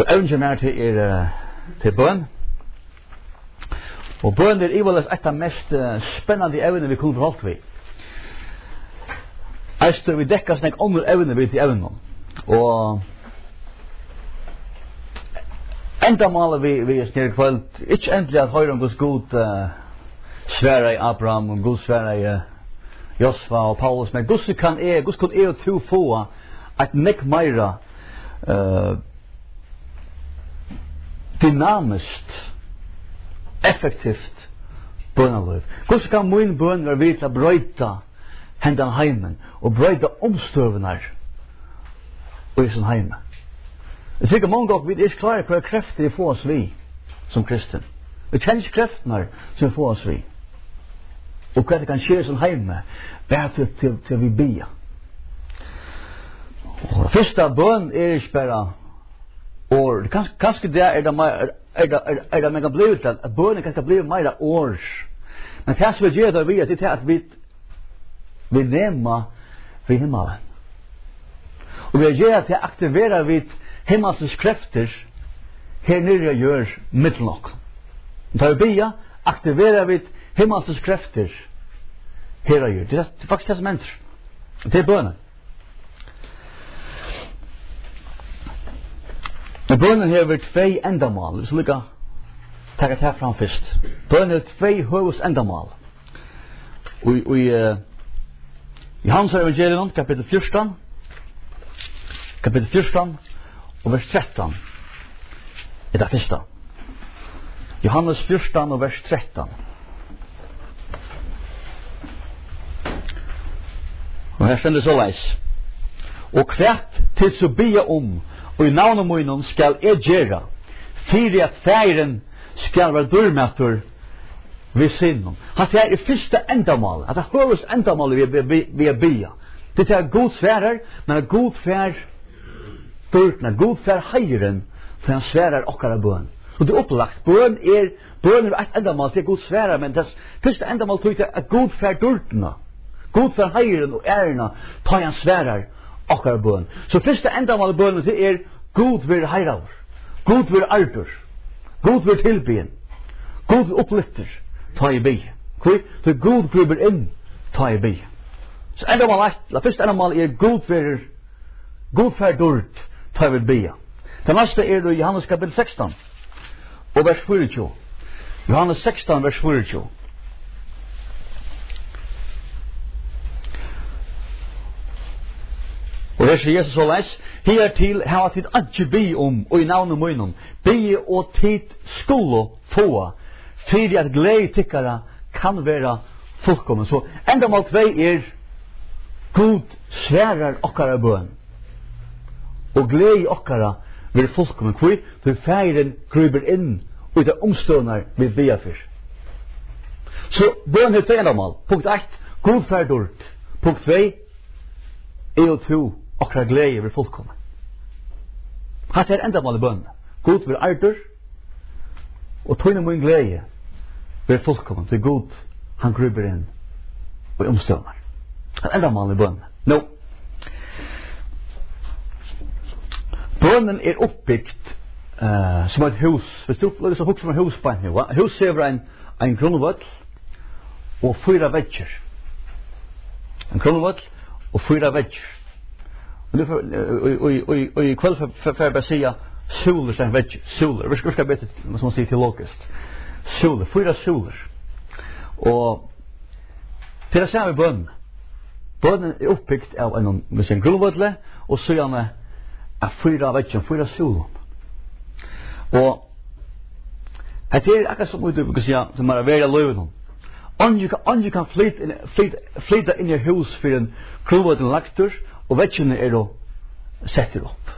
Så evnen til bøn. Og bøn ivalest et av mest spennende evner vi kunne forholdt vi. Eistur vi dekkar sånne andre evner vi til evnen. Og enda maler vi snir kvöld, ikke endelig at høyre om Guds god svære i Abraham, og Guds svære i Josfa og Paulus, men Guds kan og to få et nek meira dynamiskt, effektivt bønaløv. Guds kan min bøn være vidt å brøyta hendan heimen, og brøyta omstøvnar i sin heime. Jeg tykker mange ganger vi ikke klarer hva krefter vi får oss vi som kristen. Vi kjenner ikke kreftene som vi får oss vi. Og hva det kan skje som heime, bare til vi bia. Og det første bøn ikke bare år. Kanskje det det man kan bli til, at bønnen kan bli mer år. Men det som vi gjør det vi er at vi nema vi himmelen. Og vi gjør til å aktivere vi himmelsens krefter her nere gjør middelnok. Da vi bia, aktiverer vi himmelsens krefter her gjør. Det er faktisk det som ender. Det er bønnen. Men bønnen har vært tvei endamål. Vi skal lykke takk her fram først. Bønnen har tvei høyus endamål. I Hans evangelium, kapittel 14, og vers 13, er det første. Johannes 14 og vers 13. Og her stender så leis. Og hvert til så bia og i navnet munnen skal jeg gjøre, fyrir at færen skal være dørmætter ved sinnen. At det er første endamål, at det er høyest endamål vi er bia. Det er god sværer, men er god fær dørtene, god fær heiren, for han sværer okkara bøn. Og det er opplagt, bøn er et endamål til god sværer, men det første endamål tog til at god fær dørtene, god fær heiren og ærene, tar han sværer okkara bøn. Så første endamål i bønnen til god vil heiravur, god vil ardur, god vil tilbyen, god vil opplytter, ta i bi. Så god griper inn, ta i bi. Så første endamål god fær dørt, ta i bi. Det neste i Johannes kapitel 16, og vers 24. Johannes 16, vers 24. Og her sier Jesus så leis, her til hava tid ikke bi og i navnet munnen, bi og tid skulle få, fyrir at glede tikkara kan være fullkommen. Så endamål 2 god sværer okkara bøn, og glede okkara vil fullkommen. For feiren kryper inn og det omstående vi bia for. Så bøn er 2 endamål. Punkt 1, god ferdort. Punkt 2, og 2, okkara glede vil fullkommen. Hatt er endamål i bøn. God vil ardur, og tøyne min glede vil fullkommen. Til god, han kryper inn og omstående. Hatt endamål i bøn. Nå. Bønnen er oppbyggt som et hus. Hvis du opplever så hukk som et hus på en hus. Hus ser en grunnvøll og 4 vegger. En grunnvøll og 4 vegger. Og i kveld får jeg bare si soler som vegger. Soler. Vi skal bedre, som man sier teologisk. Soler. 4 soler. Og til det samme bønnen. Bønnen er oppbyggt av en grunnvøll og så gjerne av 4 veggen, 4 solen. Og det er akkurat som du kan si, som er veldig løven. Om du kan flytte inn i hus for en grunnvøll laktur, og veggene er setter opp.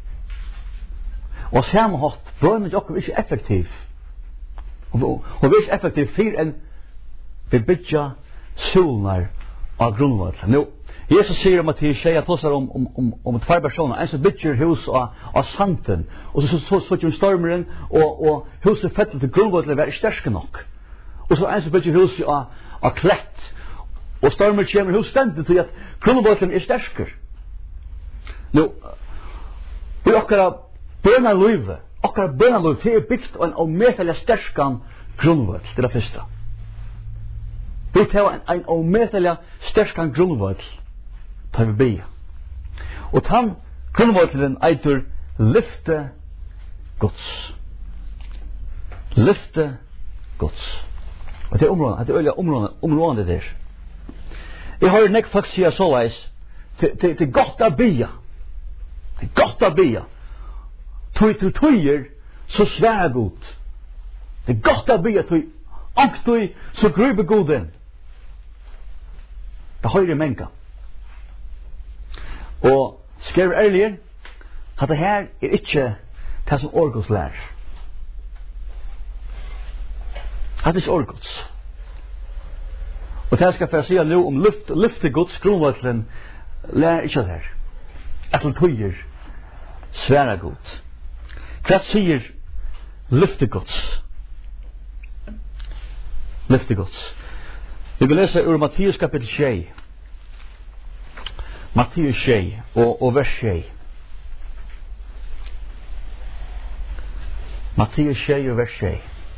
Og samme hatt, bønnen er ikke effektiv. Og vi er ikke effektiv for en vi bygger solenar av grunnvøll. Nå, Jesus sier om at de tjejer tåsar om 2 personer. En som bygger hus av santen, og så kommer stormeren, og huset fettet til grunnvøtlet er sterske nok. Og så en som bygger hus av klett, og stormeren kommer hus stendet til at grunnvøtlet er stersker. Nå, vi okkara bønaløyve, okkar bønaløyve, det er byggt og en ometelig sterkan grunnvøll, det er det første. Vi tar en ometelig sterkan grunnvøll, tar vi be. Og tann grunnvøllen eitur lyfte Guds. Lyfte Guds. Og det er områdene, det er områdene der. Jeg har nek folk sier såleis, det er godt å bya. Det er godt å bya. Tøyer, så svære god. Det er godt å bya, tøy, så gruber god inn. Det høyre menka. Og skrev ærligere, at det her er ikke det som Orgos lærer. Det er ikke Orgos. Og det skal jeg si nå om lyfte Guds grunnvøtlen, lærer ikke det her. At det tøyer svære god. Hva sier lyfte Guds? Lyfte Guds. Vi vil lese ur Matteus kapitel 6. Matteus 6 og vers 6. Matteus 6 og vers 6.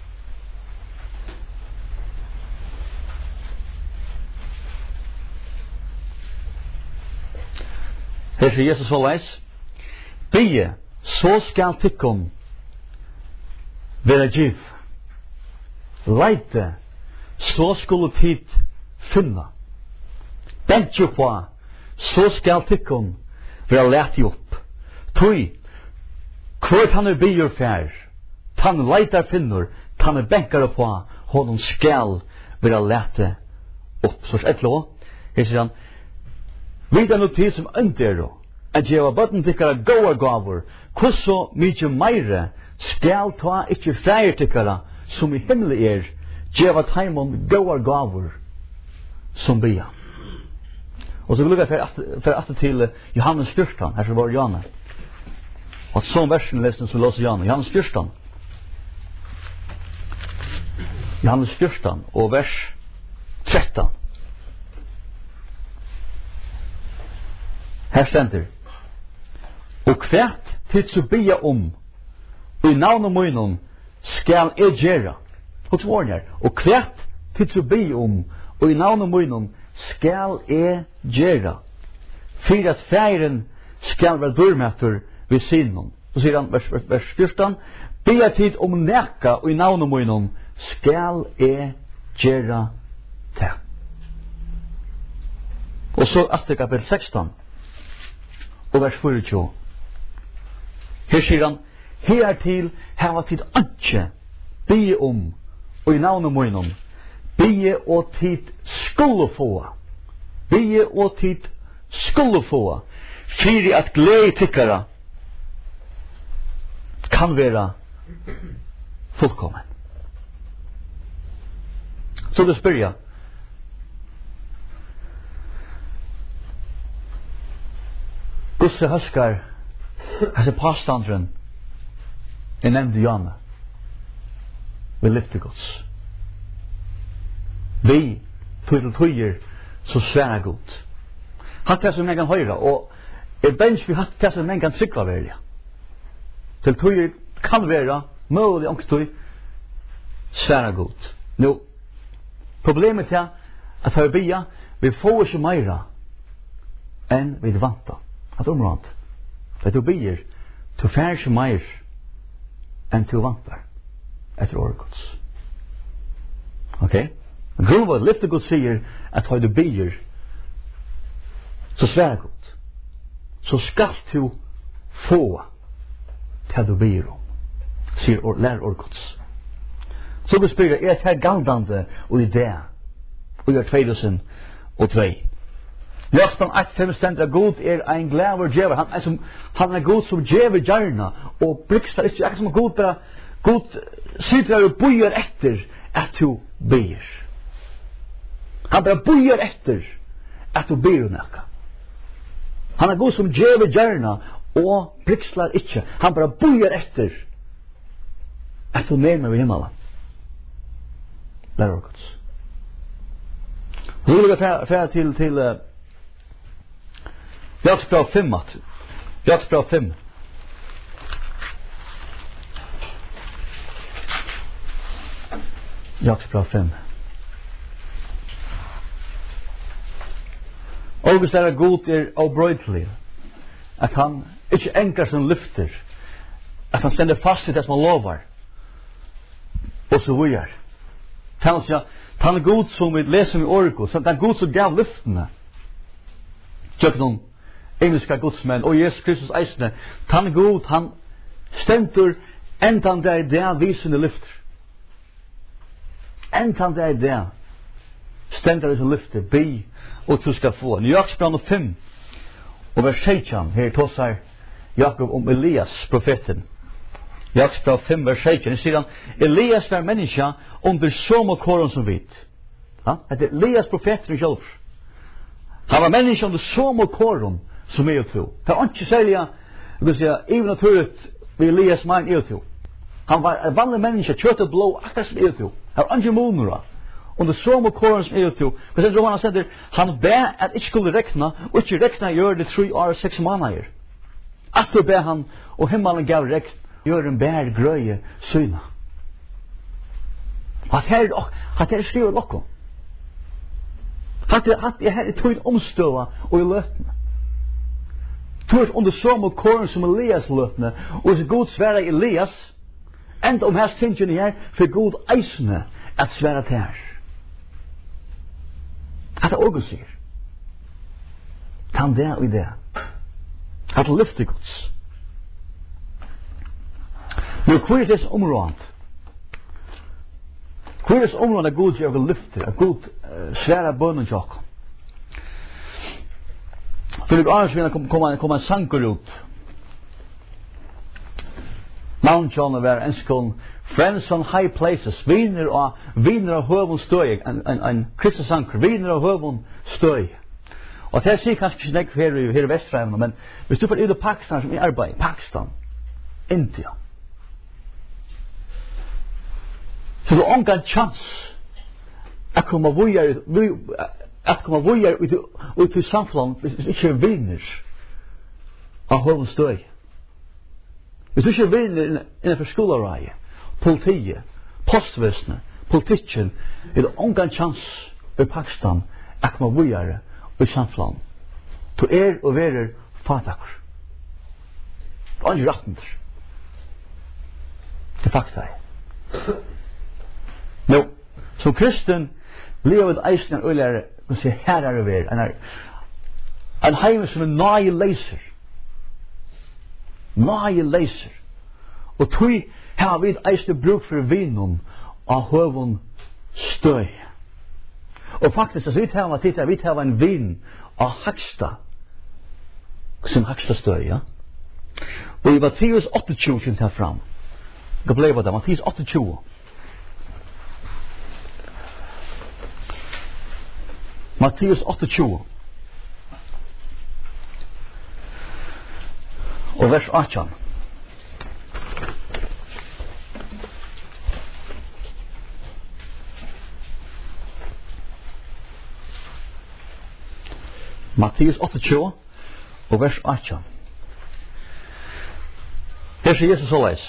Her sier Jesus såleis: Bie, så skal tikkum være giv. Leite, så skulle tid finna. Bentje på, så skal tikkum være leti opp. Tøy, hvort han er bier fær, tann leitar finnur, tann er benkare på, honom skal være leti opp. Så et lov, her sier han, vi er noe tid som øntero, at djeva bøtten tikkara gåa gavur, hvordan mykje meire skal ta ikkje fægir tikkara, som i himmelig er, djeva taimon gåa gavur, som bia. Og så vil jeg for at til Johannes 14, her som var Janne. Og så versen lesen som låser Janne, Johannes 14. Johannes 14 og vers 13. Her stender: Og hvert tid så bia om, og i navnet møgnon skal jeg gjøre. Og så ordner, og hvert tid så bia om, og i navnet møgnon skal jeg gjøre. For at færen skal være dørmætter ved siden. Så sier han, vers 14, bia tid om nækka, og i navnet møgnon skal jeg gjøre det. Og så etter kapitel 16, og vers 24. Her sier han, hertil hava tid ikke bie om, og i navnet møgnon, bie og tid skulle få. Bie og tid skulle få. Fyri at glede tikkara kan være fullkommen. Så du spør jeg, Gusse Høskar, altså påstandren, jeg nevnte Janne, vi lyfte Guds. Vi tøyer så svære godt. Hatt det som en kan høyre, og jeg bens vi hatt det som en kan sikra velja. Til tøyer kan være, mulig ångstøy, svære godt. Nå, problemet er at her bia, vi får ikke meira enn vi vanta. At området, at du bier, du fær ikke meir enn du vantar etter årgods. Ok? Grunnvård, lyfte Gud sier at har du bier, så svære godt, så skal du få til du bier om, sier lær årgods. Så du spyrir, er det her galdande og i det, og i 2002. Løstan 1.5 stender god er ein glæver djever. Han er god som djever gjerna, og blikstar ikke som god bara, god sitter og bøyer etter at du ber. Han bara bøyer etter at du ber nekka. Han er god som djever gjerna, og blikstar ikke. Han bara bøyer etter at du nærmer ved himmelen. Lær orgods. Så vil jeg fære til Jakobsbrev 5. Jakobsbrev 5. Jakobsbrev 5. August god obrøytelig. At han ikke enkar som lyfter. At han stender fast i det som han lovar. Og så videre. Han god som vi leser i orgo. Han god som gav lyftene. Tjøk noen engelska godsmenn og Jesus Kristus eisne. Han god, han stendur endan der visende lyfter. Endan der stendur visende lyfter. Bi og du skal få. I Jakobsbrev 5 og vers 16 her tåsar Jakob om Elias, profeten. Jakobsbrev 5 vers 16. Det sier han, Elias var menneska under samme kåren som vit. Det er Elias profeten selv. Han var menneska under samme kåren som er to. Det er ikke særlig, jeg vil si, even naturligt ved Elias mann er to. Han var en vanlig menneska, kjøtt og blå, akkurat som er to. Han var ikke monera. Under samme kåren som er to. For sen Roman sender, han ber at ikke skulle rekna, og ikke rekna gjør det 3 år og 6 måneder. Astor ber han, og himmelen gav rekna, gjør en bær grøye syna. At her skriver lokko. Her er tøyd omstøva og i løtene. Tøyd under samme kåren som Elias løtene, og så god sværa Elias, enda om her stingene her, for god eisne at sværa til her. At det også sier. Tan det og det. At det lyfter gods. Nu, hva er det området? Hva er det området at god gjør vi lyfter, at god sværa bønnen til oss? Philip Arns vil komme en sanker ut. Mount John var en skål Friends on High Places, viner av høvun støy, en kristus sanker, viner av høvun støy. Og det sier kanskje ikke nek her i Vestfrævene, men hvis du får ut av Pakistan som er arbeid, Pakistan, India, så du har en chans at komme vujer ut til samfunnet hvis ikke er viner av høvun støy. Hvis du ikke er viner innenfor skolereie, politiet, postvesenet, politikken, er det ongan chans i Pakistan at komme vujer i samfunnet. Du og verer fatakur. Du er ikke rattender. Det er fakta. Nå, som kristen lever et eisen en øylære og sier her er det ver. En heim som er nøye leiser. Nøye leiser. Og tog har vi et eisen bruk for vinen av høvun støy. Og faktisk, altså, vi tar en vin av haksta, som haksta støy, ja. Og i Matteus 28 kjent her fram. Jeg ble på det, Matteus 28. Matteus 28. Og vers 18. Matteus 28 og vers 18. Her sier Jesus såleis.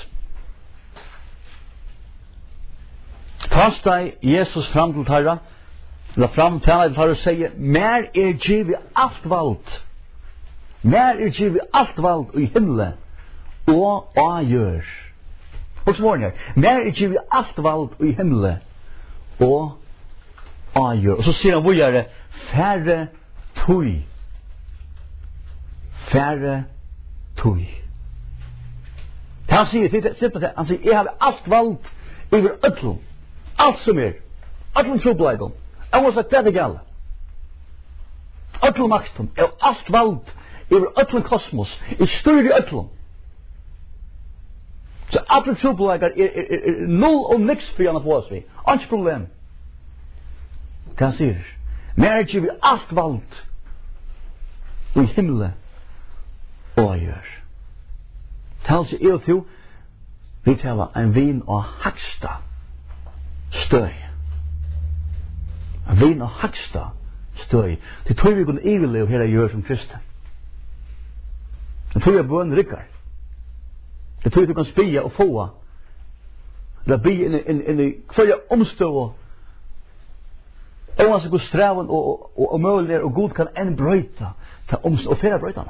Tas deg Jesus fram til Tarra, eller fram til Tarra og sier, mer givet alt valgt. Mer givet alt valgt i himmelen og avgjør. Og så var det her. Mer givet alt valgt i himmelen og avgjør. Og så sier han videre, færre tui. Færre tui. Han sier, han sier, jeg har alt valgt over øtlom. Alt som er. Øtlom trobleidom. Jeg må sagt, det er gale. Øtlom makten. Jeg har alt valgt over øtlom kosmos. Jeg styrer i øtlom. Så øtlom trobleidom er null og niks for han å få oss vi. Ikke problem. Det han sier. Men jeg vi alt valgt i himmelen og gjør. Tal seg i og til vi taler en vin og haksta støy. En vin og haksta støy. Det tror vi kunne iveleve her jeg gjør som kristen. Det tror jeg bøn rikker. Det tror vi kan spia og få eller be in i kvarje omstøv oavsett hvor stræven og mulig og god kan enn brøyta til omstøv og færa brøytana.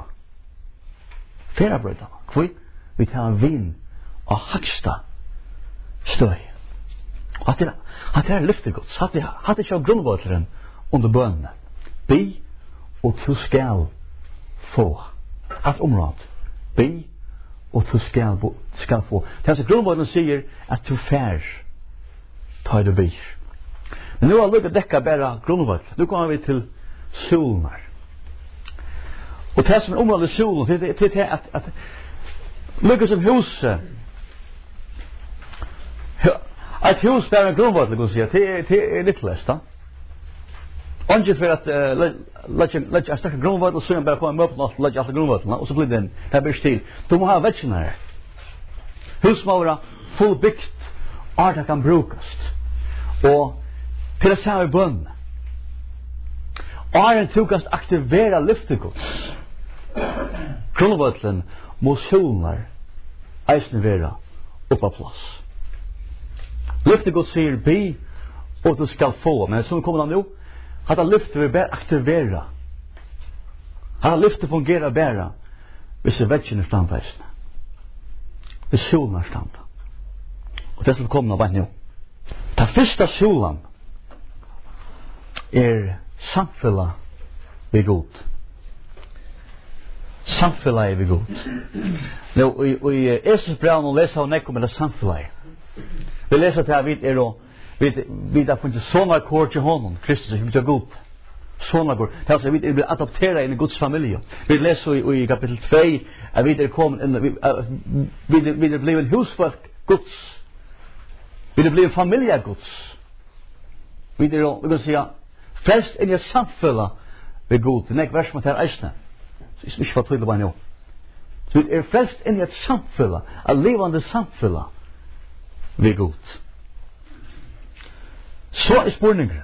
Hvor vi tar en vin og haksta støy. Hatt er lyftegods. Hatt er ikke grunnvåteren under bønene. Be og du skal få. Hatt områd. Be og du skal få. Det er grunnvåteren sier at du fær tar du ber. Men nu har vi dekka bare grunnvåteren. Nu kommer vi til solnar. Og det som området solen, det er at lykkes som huset et hus bare en grunnvåtler, kan si, det er litt lest, da. Ikke for at letja en sterk grunnvåtler, så er bare på en møpel og letja alle grunnvåtlerna, og så blir det det blir stil. Du må ha vetsjen her. Hus må være fullbyggt, det kan brukast. Og til å se i bønn. En tukast aktivera lyftegods. Grunnvåtlen må solnar eisne vera oppa plass. Lyftegods sier be og du skal få, men som kommer han jo, at lyfte vil bare aktivera. At lyfte fungerer bare hvis vetsjen er stand eisne. Hvis solen er stand. Og det som kommer av nå. Den første solen samfella vi god. Samfella vi god. Nå, i Jesus brev nå leser han nekko med det samfella. Vi leser til at vi har funnet sånne kår til honom, Kristus, vi er god. Sånne kår. Det er altså, vi blir adopteret inn i Guds familie. Vi leser i kapittel 2, at vi er kommet inn, vi er blevet husfolk Guds. Vi er blevet familie Guds. Vi kan si, frelst inn i samfunnet ved god. Det er ikke vers med til eisene. Så ikke for tydelig bare nå. Så vi er frelst inn i et samfunnet, et levende samfunnet ved god. Så er spurningen.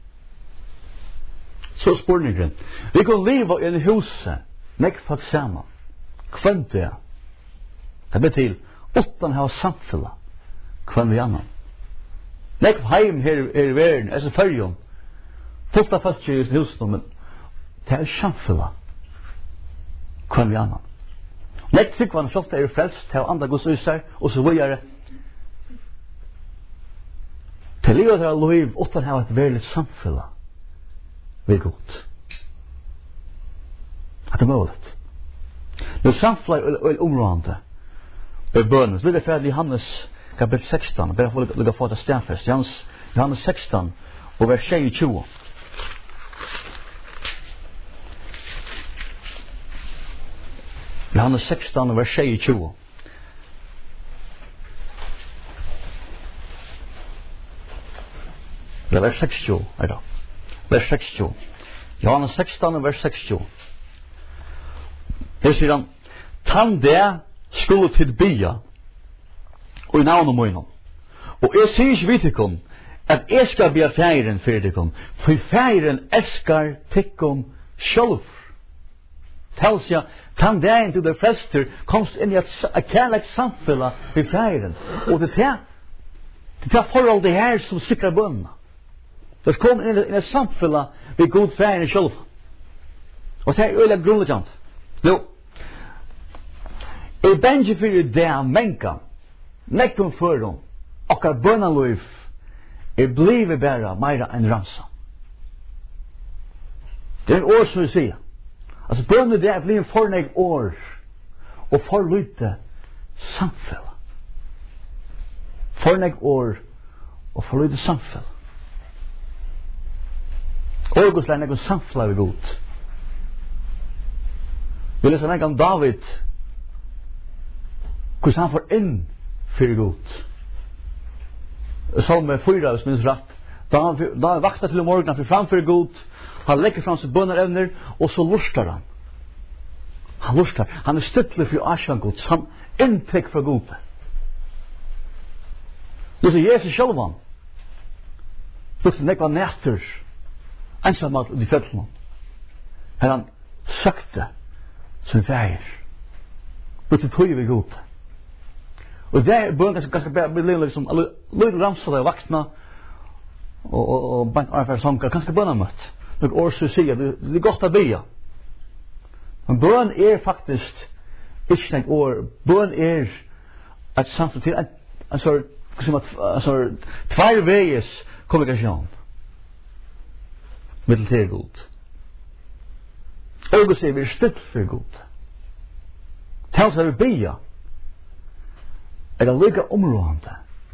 Vi kan leve i en huset, nekk folk sammen. Kvendt det. Det betyr, utan å ha samfunnet. Kvendt vi annan. Nekk heim her i verden, altså fyrjon. Fullt av folk i huset, men det er samfunnet. Kvendt vi annan. Nekk tryggvann flott er frelst, til andre gos user, og så videre. Til livet er lov, utan å ha et verlig samfunnet. Vi er god. At det er mulig. Når samfunnet er områdende, er bønnen, så vil det ferdig i Johannes kapitel 16, bare for å få det stedfest. Johannes 16, og vers 22. Johannes 16, vers 22. Det er vers 60, er det. Vers 60. Johannes 16, vers 60. Her sier han, «Tann det skulle til bya, og i navn om øynene. Og jeg sier ikke vidt ikon, at jeg skal bya feiren for ikon, for feiren elskar tikkom sjolv. Tals ja, tann det til det flester komst inn i et kærlek samfunnet for feiren. Og det er forhold det her som sikrer bønna. Det kom inn i et samfunnet ved god feiren sjolv. Og det er øyelig grunnleggjant. Nå, jeg bensje for det menka, nekkum førum, okkar bønaløyf, blivet bæra meira enn ramsa. Det er en år som vi sier. Altså bønne det blir en forneg år, og for lite samfunn. Forneg år, og for lite samfunn. Årgås lær nekkum samfunn er god. Vi leser nekkum David, hvordan han får inn for god. Salme 4, hvis minns rett. Da han vakta til morgenen for framfor god, han legger fram seg bønnerevner, og så lurstar han. Han lurstar. Han er støttelig for asjan gods. Han inntek fra god. Det er Jesus sjølvan. Det er nekva næster, ensamhet i fødselen. Her han søkte som feir. Det er tøy ved god. Och där börjar ganska bli liksom lite ramsade vuxna och bant ungefär sånger kanske börna mött. Något år så säger det är gott att be. Men bön är faktiskt inte ett år. Bön är att samtidigt till alltså som att tvärvägs kommunikation. Mittel till god. Och så är vi still för god. Tals har vi be. Är det lika områdande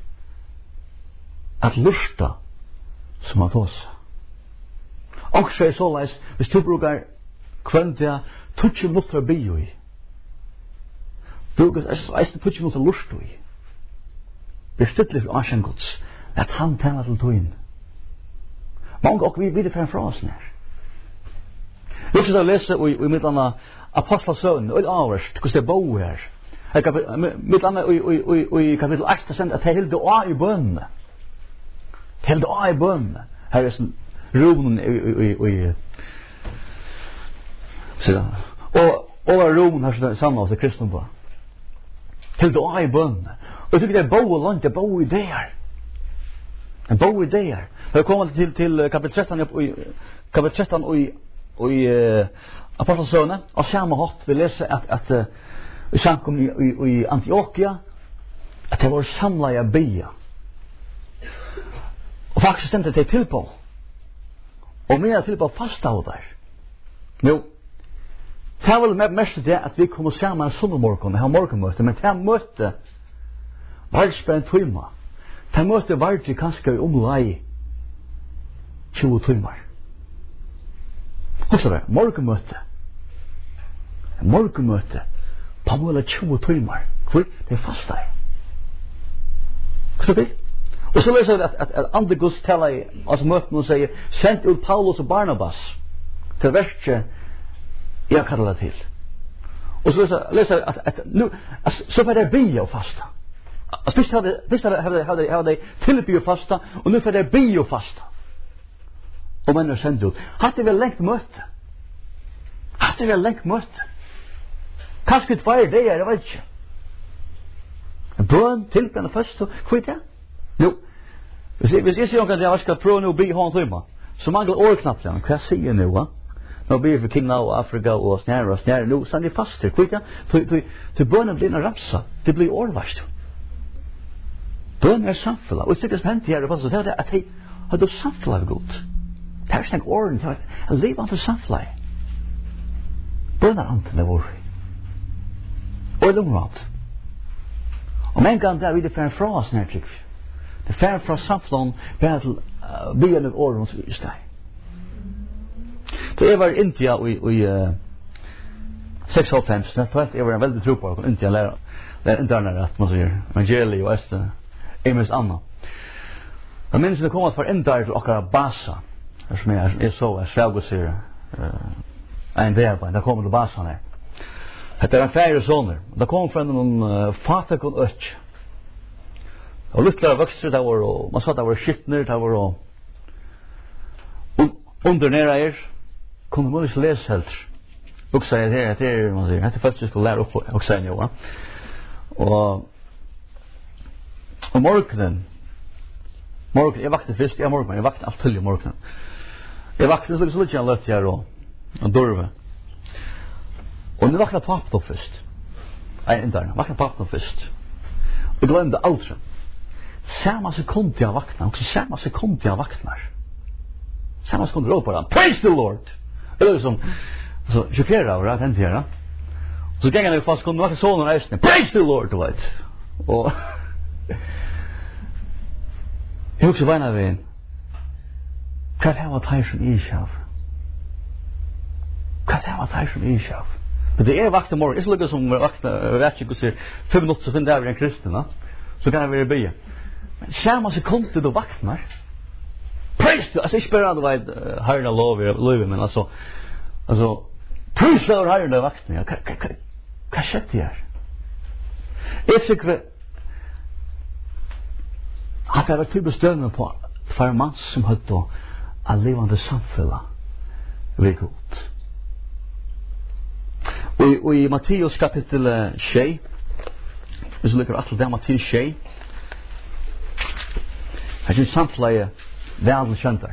att lusta som att oss. Och så är så läs, hvis du brukar kvänta touch minuter be i. Brukar är touch minuter lust i. Bestittle för Ashengods att han talar till toin. Många och vi det för oss när. Vi ska läsa i mittarna Apostlesön och avst, hur det bo här. Jag kan mittarna i kapitel 8 sen att helt då i bön. Helt då i bön. Här är en rum i så och rum har det samma av kristna på. Helt då i bön. Och tycker det bo långt det bo i där. En bo i där. Jag kommer till kapitel 13 och i Apostlesönen och samma hot vi läser att i samkom i Antiochia att det var samlade bya. Och faktiskt stämde det till på. Och mer till på fasta av där. Nu det var väl mest det att vi kommer samman söndagsmorgon, ha morgonmöte, men det möte var spänt timmar. Det möte var det kanske omlai 20 timmar. Och så där, morgonmöte på måla 20 timmar. Det är fast där. Så det. Och så läser jag att Antigus talar i alltså möten och säger sent ut Paulus och Barnabas till värste jag kallar till. Och så läser jag att nu så var det bio fasta. Visst hade Filippi fasta och nu för det bio fasta. Och man är sent ut. Hade vi längt möte. Kanske det var det jag vet inte. Bön till den första kvita. Jo. Hvis jeg sier at jeg skal prøve nå å bli hånd tøyma, så mangler årknapt den. Hva sier jeg nå, va? Nå blir for King Now, Afrika og snære. Nå sann er fast her, kvita. Til bønnen blir en ramsa. Det blir årvarst. Bønnen er samfunnet. Og sikkert hendt her, det er at jeg har du samfunnet av godt. Det er snakk åren til å leve an til samfunnet. Bønnen er anten det vår. Og det området. Og men gang der vi det fer fra oss nær trykk. Det fer fra samfunnet bare til byen av åren som vi steg. Så jeg var i India i 96, jeg var en veldig tro på India, lærer internere at man sier evangeliet og Øste, Emes Anna. Jeg minns det kom at for India til akkurat Basa, som jeg så, jeg svelg og sier en verbeid, da kom til Basa her. Det er en færre sånner, da kom fra noen fatak og øtj. Og lyttlere vokster det var, og man sa det var skittner, det var under nere kunne man ikke lese helt. Og sier at det er, man sier, det er faktisk skal lære opp og sier jo, og morgenen, jeg vakte først, jeg vakte alt til i morgenen. Jeg vakte så litt igjen løtt her og dørve. Og nu vakna pappen opp først. Vakna pappen opp først. Og glemte alt. Samma sekund jeg vakna, og samma sekund jeg vaknar. Samma sekund råd på den. Praise the Lord! Eller som, så 24 år, den tida. Så gikk jeg fast, kunne vakna sånn og reisende. Praise the Lord, du vet. Og jeg husker veina ved en. Hva er det var teir som ishav? Men det er vakna morgen. Ikke lukket som vakna, jeg vet ikke hvordan 5 minutter så finner jeg en kristen, så kan jeg være i byen. Men samme sekund du vaknar, praise du, altså ikke bare du vet, herren av lovet, men altså, praise du herren av vakna, hva skjedde her? Jeg sikker at jeg var til bestøvende på for en mann som hadde av levende samfunnet ved god. Og i Matteus kapitel 6 Hvis du lykker at det Matteus 6. Her er samtlige vel kjenter.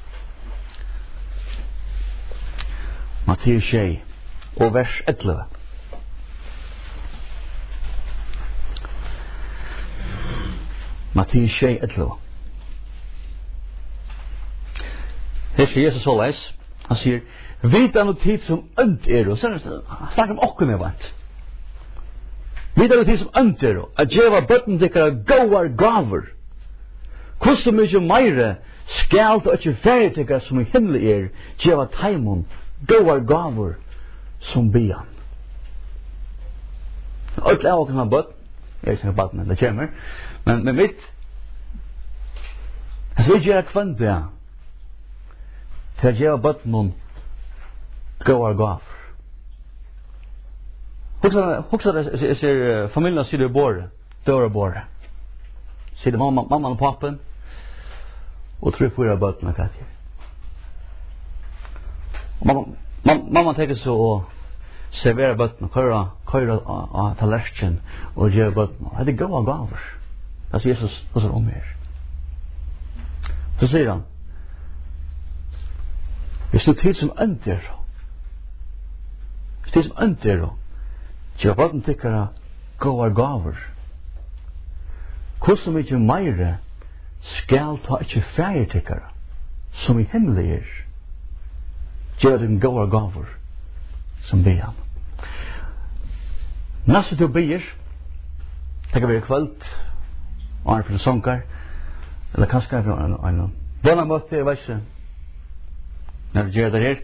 Matteus 6 og vers 11. Matteus 6, 11. Her sier Jesus så leis. Han sier, vita no tid som ønt er, og så snakker om okken er vant. Vita no tid som ønt er, at djeva bøtten dikkara gåar gaver. Kostu mykje meire skalt og ikke færre dikkara som i himmelig er, djeva taimon gåar gaver som bian. Og det er okken har bøtt, jeg snakker bøtten, det kommer, men mitt, altså vi gjør kvant det, til at djeva bøtten noen gåar gaver. Hugsa det ser familjen sitter i bordet, døra bordet. Sitter mamma og pappen, og 3-4 bøtten og katter. Mamma tenker så å servera bøtten og køyra av tallerken og gjøre bøtten. Det er gåa gaver. Det sier Jesus også om her. Så sier han, hvis du tid som ønter, gjør bøtten tykkara gåa gaver. Hvordan mykje meire skal ta ikke færre tykkara som i himmelig er, gjør den gåa gaver som bian. Neste du bier, det kan være kvöld, og for sånger, eller kanskje for en bønnemøte, jeg vet ikke, når du gjør det her.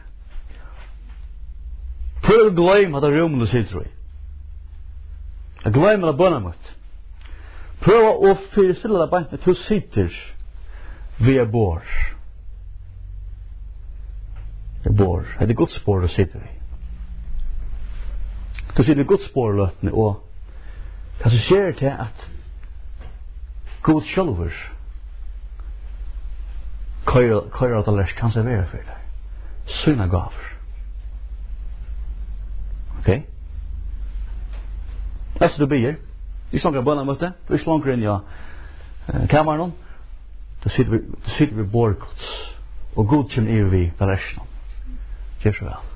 Prøv å glemme at det er rommet du sitter i. Glemme at bønnemøte. Prøv å forestille deg bare at du sitter ved bord. Det er Guds bord du sitter i. Du sitter i Guds bordløtene, og hva som skjer til at Gud sjølver køyrer at allers kan servere for deg. Syna gaver. Ok? Hvis du bier, du slanger bønnemøte, du slanger inn i kammeren, du sitter ved bordgods, og Gud kommer i vi tallersen. Gjør så vel.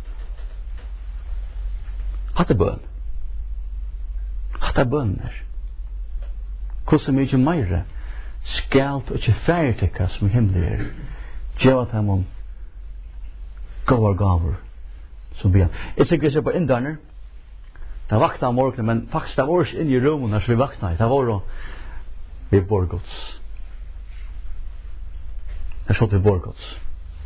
Hatt er bøn. Hatt er bøn her. Hvordan mykje meire skalt og ikke færtekka som himmelig er, gjør at han gåar gaver som bjørn. Jeg tenker vi ser på inderner, det vakna om morgenen, men faktisk det var ikke inne i rommet når vi vakna, det var vi borgods. Jeg så til borgods.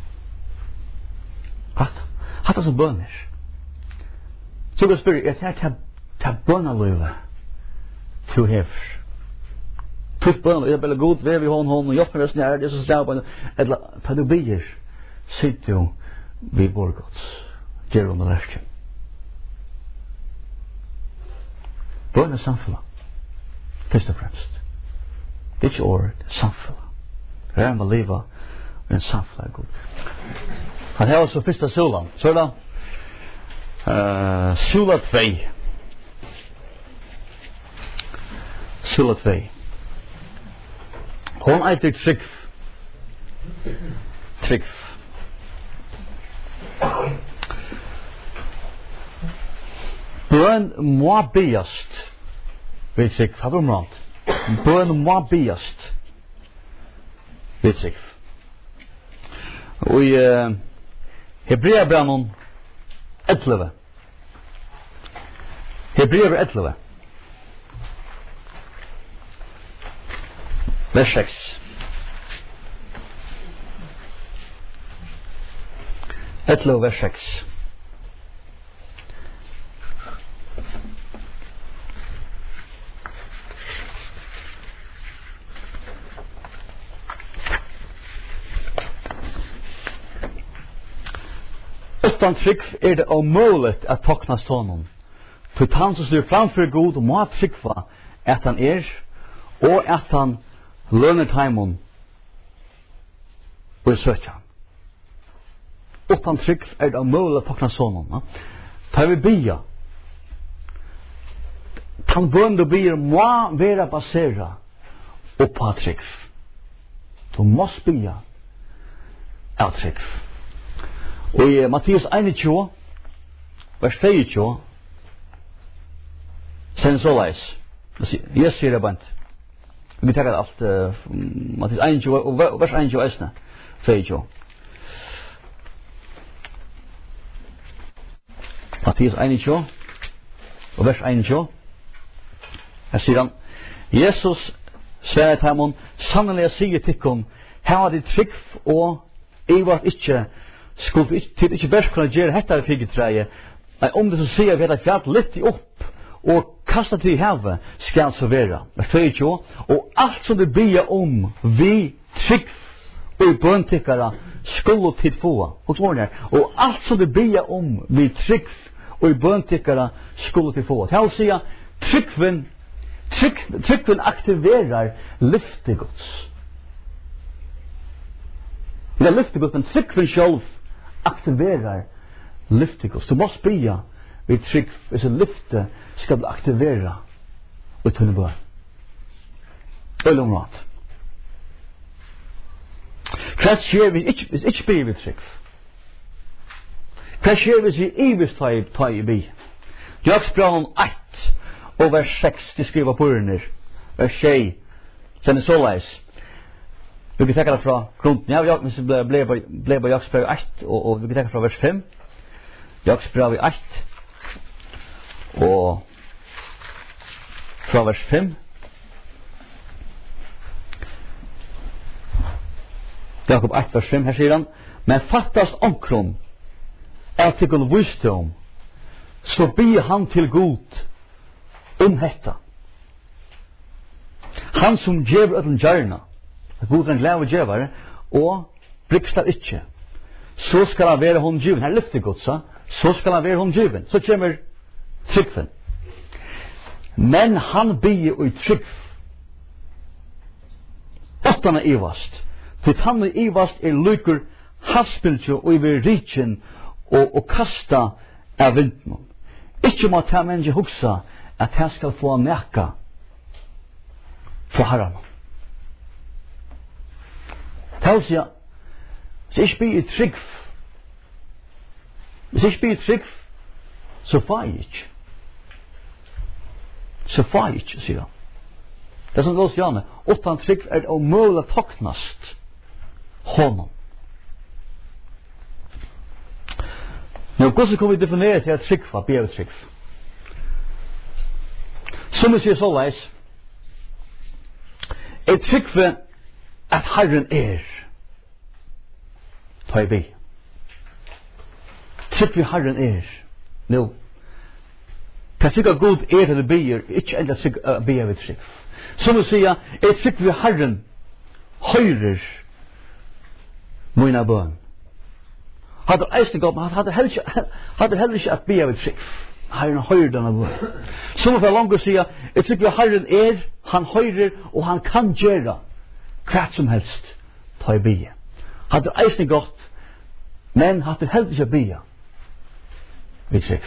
Hatt er som bønner. Så jeg spør, er det her bønnerløyve to hever? Tutt bønnerløyve, det er bare god, vev i hånd, og hjelper resten her, det er så slag på en, eller ta du bier, sitter jo vi borgods, gjør under lærken. Bønner samfunnet, først og fremst. Det er ikke året, det er samfunnet. Det er med livet, og en samfunnet er god. Han har også første solen, så er det Sula 2. Sula 2. Hon eitir Trygg. Bøn må biast. Ved Trygg, har du omrant? Bøn må biast. Ved Trygg. Og i Hebreabrevet 11. Hebreabrevet 11. Vers 6. 11 vers 6. Utan trygg er det omöjligt at tokna sonen. Til han som styr framfor god og må trygva at han er, og at han lønner taimon og søkja. Utan trygg er det omöjligt at tokna sonen. Ta vi bia. han bøn du ber må være basera og på trygg. Du måst bya av trygg. Og i Matteus 21, vers 22, sen så leis. Jeg sier det bant. Vi tar alt Matteus 21 og vers 21 22. Matteus 21 og vers 21. Her sier han, Jesus sier til ham, sannelig jeg sier til ham, her har de trygg og jeg var ikke, skulle ikke bare kunne gjøre dette i figgetreie, om det så sier vi at fjall litt opp og kasta til havet skal altså være. Vers 22, og alt som det blir om vi trygg og i bøntikkere skulle tid få. Og alt som det blir om vi trygg og i bøntikkere skulle tid få. Det vil si tryggven aktiverar lyftegods. Det er lyftegods, men tryggven selv aktiverar lyftegods. Du måste bya vi trygg, hvis en lyfte skal bli aktivera og tunne bør. Eller områd. Hva skjer hvis ikke blir vi trygg? Hva skjer hvis vi ivis ta i bi? Jaksbraun 1 og vers 6 de skriver på urner. Vers 6 sen er så leis. Vi kan tenke det fra grunden. Ja, hvis det ble på Jaksbraun 1 og vi kan tenke fra vers 5. Jaksbraun 1 og fra vers 5. Jakob 1 vers 5, her sier han, men fattast omkron at til kun visdom, så blir han til god hetta. Han som gjev ödlen gjerna, god en glad og gjevare, og blikstar ikkje, så skal han være hon given, her lyfter godsa, så skal han være hon given, så kommer tryggven. Men han blir i trygg, åttan er ivast, til han er ivast lykur havspiltjo og i riken og kasta av vinden. Ikkje må ta menneske hugsa at han skal få neka for herren. Tals ja, hvis jeg blir i trygg, så får jeg ikke. Sier han. Det er som lås Janne, åttan trygg er det omøyla toknast honom. Nå, hvordan kan vi definere til at trygg var bedre trygg? Som vi sier så leis, er trygg for at Herren ta i bi. Trygg for Herren nå, hva trygg av god til det bier, ikke enda trygg av bier vi trygg. Som vi sier, er trygg for Herren høyrer mina bøn. Hadde eisen gått, men hadde heller ikke at bier vi trygg. Herren høyrer denne bøn. Som vi for langt sier, er trygg for Herren han høyrer, og han kan gjøre hva som helst ta i bier. Hadde eisen gått, men hadde heller ikke bier vi trygg.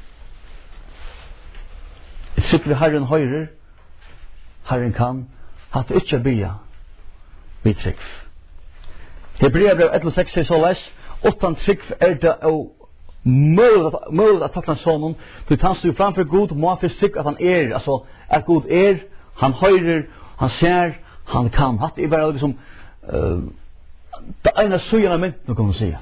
Trygg for Herren høyrer, Herren kan, hadde ikke bier vi trygg. Hebreerbrev 11:6 sier så leis, åttan trygg er det og målet at takna sånn, du kan stå framfor Gud, må for trygg at han altså at Gud han høyrer, han ser, han kan. Hatt er bare liksom det ene sugen av mynden, kan man si.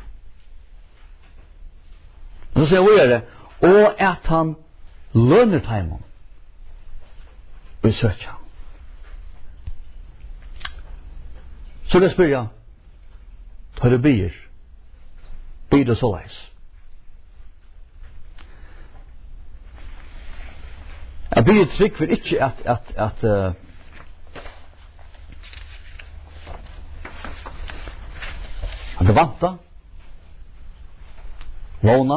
Og så sier vi det, og at han lønner teimen og søker. Så det spør jeg, tar du bier det så leis. Jeg bier trygg for ikke at han vanta, våna,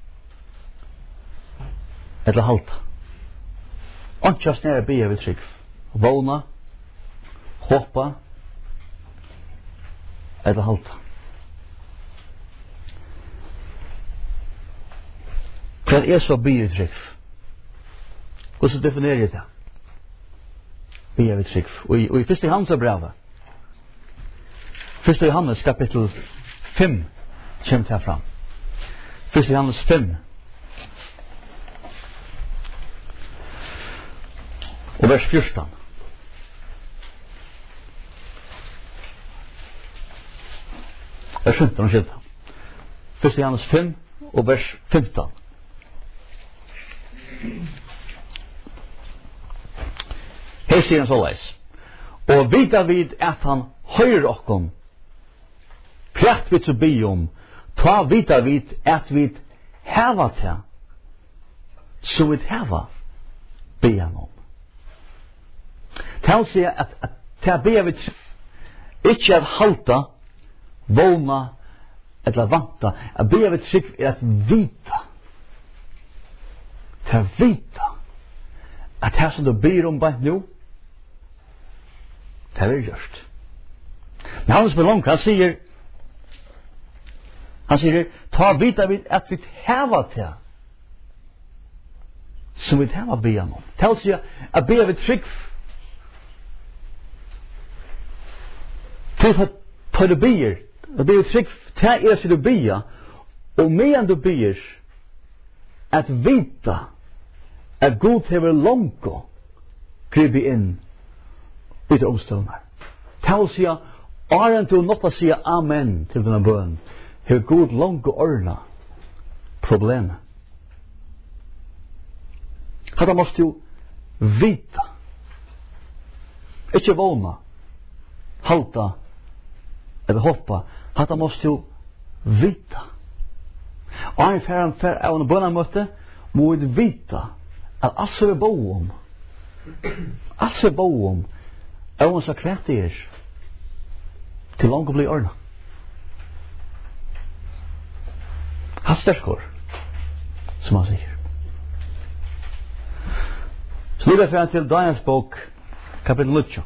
eller halta. Antjast nere bier vi trygg. Våna, hoppa, eller halta. Hva er så bier trygg? Och så definierar det. Vi är vid trygg. Och i första Johannes brev. Första Johannes kapitel 5 kommer här fram. Första Johannes 5. Och vers 14. Vers 15 och 17. Första Johannes 5 och vers 15. Här säger han således. Och vita vid att han höjer okkom kvart vid så biom ta vita vid att vid häva till så vid häva be honom. Tal sig att ta be vid inte att halta våna eller vanta att be vid sig att vita ta vita att här som du ber om bara nu det är just. Men han som är långt, han säger, ta vita vid att vi häva till som vi häva be honom. Tal sig att be vid trygg till att ta du ber att be vid trygg till er så du ber och medan du ber att vita att Gud hever långt gripa in i det omstående. Tal sig att du något att säga amen till denna bön hur Gud långt ordna problemet. Hade måste du vita. Inte våna. Halta. Eller hoppa. Hade måste du vita. Och en färd av en bönamöte må du vita att allt är bo om. Allt är bo om. Är hon så kvärt er till långt bli ordna. Hastärskor som han säger. Så nu därför till Daniels bok kapitel 8.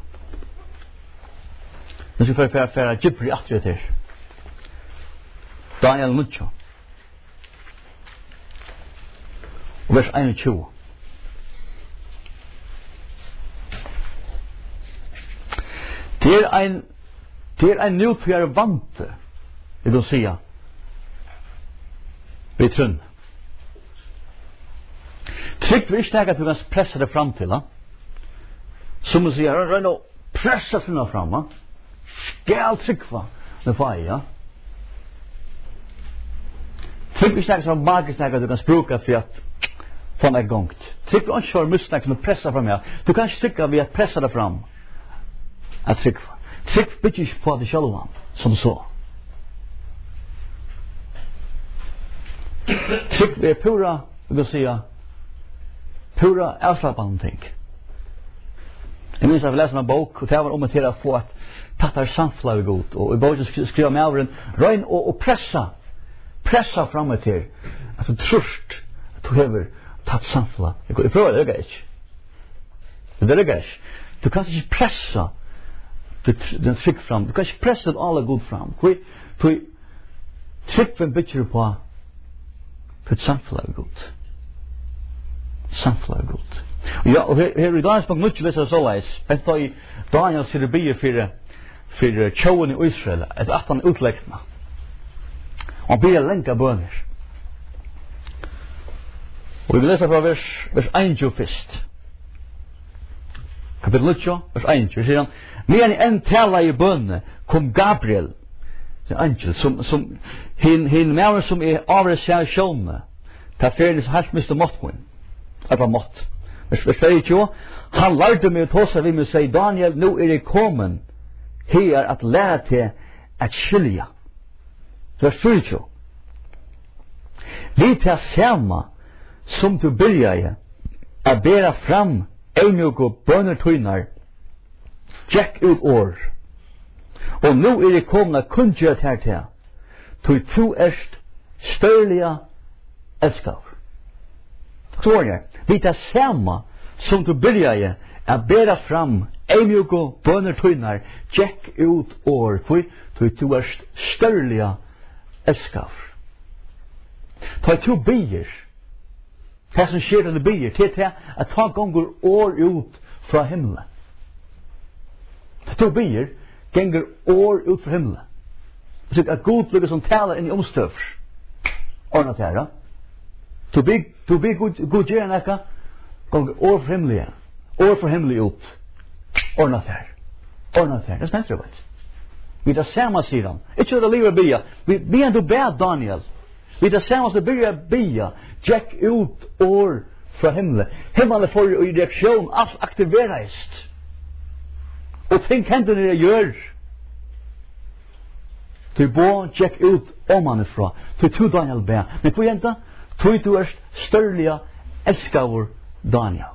Nu ska vi föra Gibri 8 här. Daniel 8. Och vers 21. Det är en nutfjärd vante, vill du säga, vid trunn. Tryggt vi inte att du kan pressa det fram till, som du säger, röna och pressa sinna fram, skall tryggva det faja. Tryggt vi inte som magiskt att du kan språka för att få en gångt. Tryggt vi inte för misstänk som du pressar fram, du kan inte trycka vid att pressa det fram. Att tryggva. Tryggt bygger inte på det själva, som så. Tryggt vi är pura, vi vill säga, pura avslappande ting. Jag minns att vi läste en bok och det var om att få att tattar samfla är god och i boken skriva med över en röjn och pressa fram till att du trust att du har tatt samfla. Jag prövar det inte. Det är inte. Du kan inte pressa den trygg fram. Du kan inte pressa alla god fram. Tryggven bygger på för samfla är god. Samfla är god. Ja, och här i Daniels bok mycket läser så läs. Jag tar i Daniel ser det blir för tjoen i Israel att han utlägna. Och ber länka böner. Och vi läser från vers 1 först. Kapitel 8, vers 1. Vi säger men en tala i bön kom Gabriel, den angel, som hin männen som är avresation, ta färdes halt miste måttkoin. Det var mått. Vers 22, han lärde mig att hosa vid mig och säga, Daniel, nu är det kommen här att lära till att skilja. Vers 40, vi tar samma som du börjar att bära fram ännugo bönertrynar jack ut år. Och nu är det komna att kunna här till till tu erst störliga älskar. Så är vi tar samma som du börjar att bära fram ännugo bönertrynar jack ut år till tu erst störliga älskar. Ta tu bier Det som skjer når du ber, det er at ta ganger år ut fra himmelen. Det du ber, ganger år ut fra himmelen. Så at Gud ligger som taler inn i omstøvs. Ordnet her, da. Du ber Gud gjør en ekka, ganger år fra himmelen. År fra himmelen ut. Ordnet her. Ordnet her. Det er snart, vet. Vi tar samme sidan. Ikke det livet bia. Vi er du bad, Daniel. Vi tar samme som bia. Jack ut år fra himmelen. Himmelen får i reaksjon alt aktivereist. Og ting hender når jeg gjør. Du bo Jack ut omanifra. Du Daniel bad. Men på jenta, du er størlige elskavur Daniel.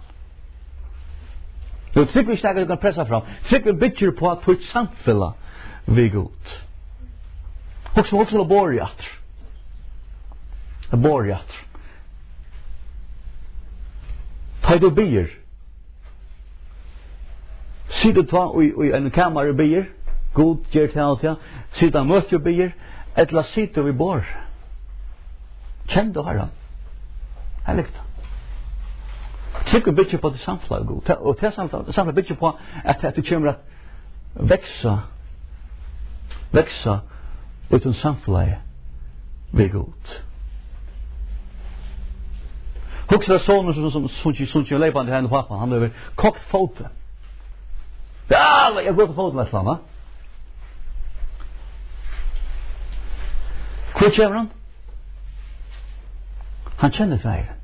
Du trykker vi snakker du kan pressa fram. Trykker vi bytjer på at du er samfella vi god. Også bor i atter. Det bor i atter. Ta du bier. Sitter ta i en kamer og bier. God gjør til alt, ja. Sitter han møter og bier. Etla sitter vi bor. Kjenn du her han. Jeg likte. Trykker bytjer på det samfunnet god. Og det samfunnet bytjer på at det kommer at växa utan samfunnet vi god. Huxa var sonen som ikke leipande henne pappa, han blev kokt foten. Ja, jeg går på foten med flamma. Hvor kommer han? Han kjenner feiren.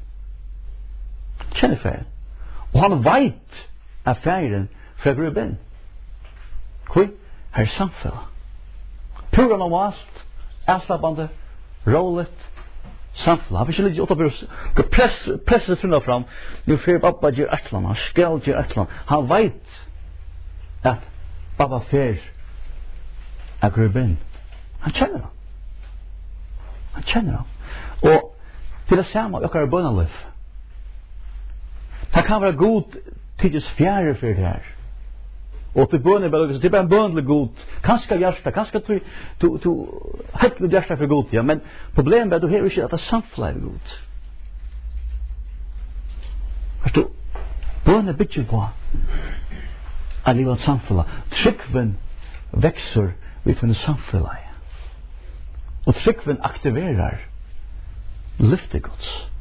Og han veit at feiren fra gruppen. Hvor? Her samfunnet. Pura normalt, avslappande, roligt, samfunnet. Han vil ikke litt åtta presse trunna fram. Nu fyrir pappa gjør etlan, han skal gjør etlan. Han veit at pappa fer er gruppen. Han kjenner han. Og til det samme, okkar bønaliv. Det kan være god tids fjerde for det her. Og til bønne bare, det er bare en bønlig god. Kanskje hjärsta, kanskje du hettelig hjärsta for god, ja. Men problemet er at du har ikke at det er samfunnet god. Forstå, bønne bygger på at livet er samfunnet. Tryggven vekser ved for en samfunnet. Og tryggven aktiverer lyftegods.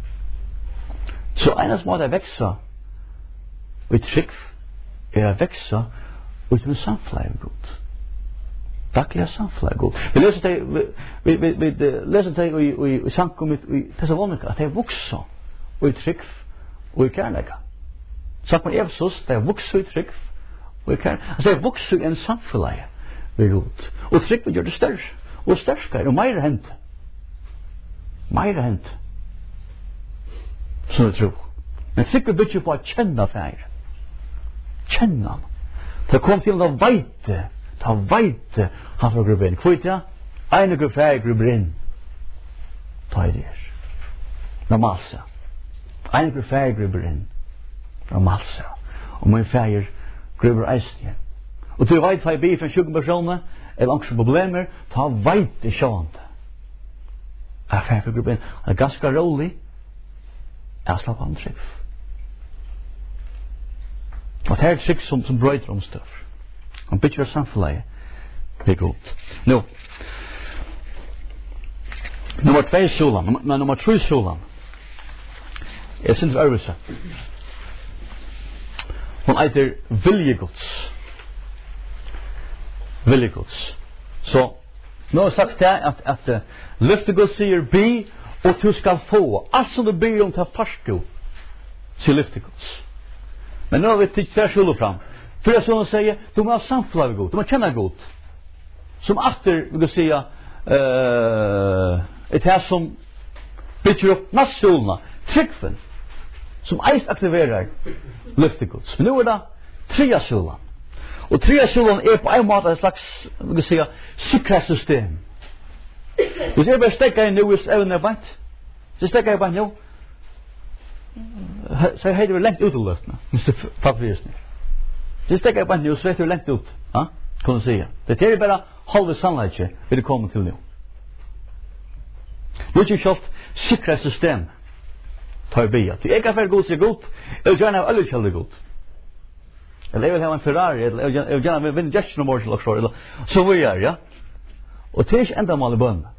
Så enas måte er veksa ved trygg er å veksa uten samfunnet god. Daglig samfunnet god. Vi leser det i sankum i Thessalonika at det er voksa og i trygg og i kærlega. Sankum i Efesos det er voksa i trygg og i kærlega. Altså det er voksa i en samfunnet ved god. Og trygg gjør det større og sterskere og meira hent. Så jeg tror. Men sikkert bytter på å kjenne feir. Kjenne han. Det kom til å veite han fra gruppen. Kvitt ja? Einige feir gruppen. Ta i det. Normalt ja. Einige feir gruppen. Normalt ja. Og min feir gruppen eisen. Og til å veite feir bi for 20 personer, eller angst problemer, ta veite sjående. Er feir for gruppen. Det er ganske rolig. Jeg slapp an trygg. Og det er trygg som brøyter omstøv. Han bytter samfunnet. Det er godt. Nå. Nummer 2 skolan. Nummer 3 skolan. Jeg synes det er øvelse. Hun eiter viljegods. Så, nå har jeg sagt det at lyftegods sier bi, og du skal få alt som du ber om til farstu til lyftegods. Men nå har vi titt tvær skjulder fram. For jeg sånn å si, du må ha samfunnet god, du må kjenne god. Som atter, vi kan si, et her som bytter opp masse skjuldene, tryggfen, som eist aktiverer lyftegods. Men nå er det 3 skjulder. Og 3 skjulder er på en måte et slags, vi kan si, sikkerhetssystem. Hvis jeg bare stekker inn nå, hvis evnen er bant, så stekker jeg bare nå, så jeg heter lengt ut i løftene, hvis det er pappvirsen. Så stekker jeg bare nå, så vet du lengt ut, kan du si. Det er bare halve sannleggje vil det komme til nå. Det er ikke kjalt sikkerhetssystem tar bia. Till jag kan för god sig god. Jag gärna alla källor god. Eller jag vill ha en Ferrari eller jag gärna vill vinna just någon morgon också eller så vad gör ja. Och det är ända mal bön.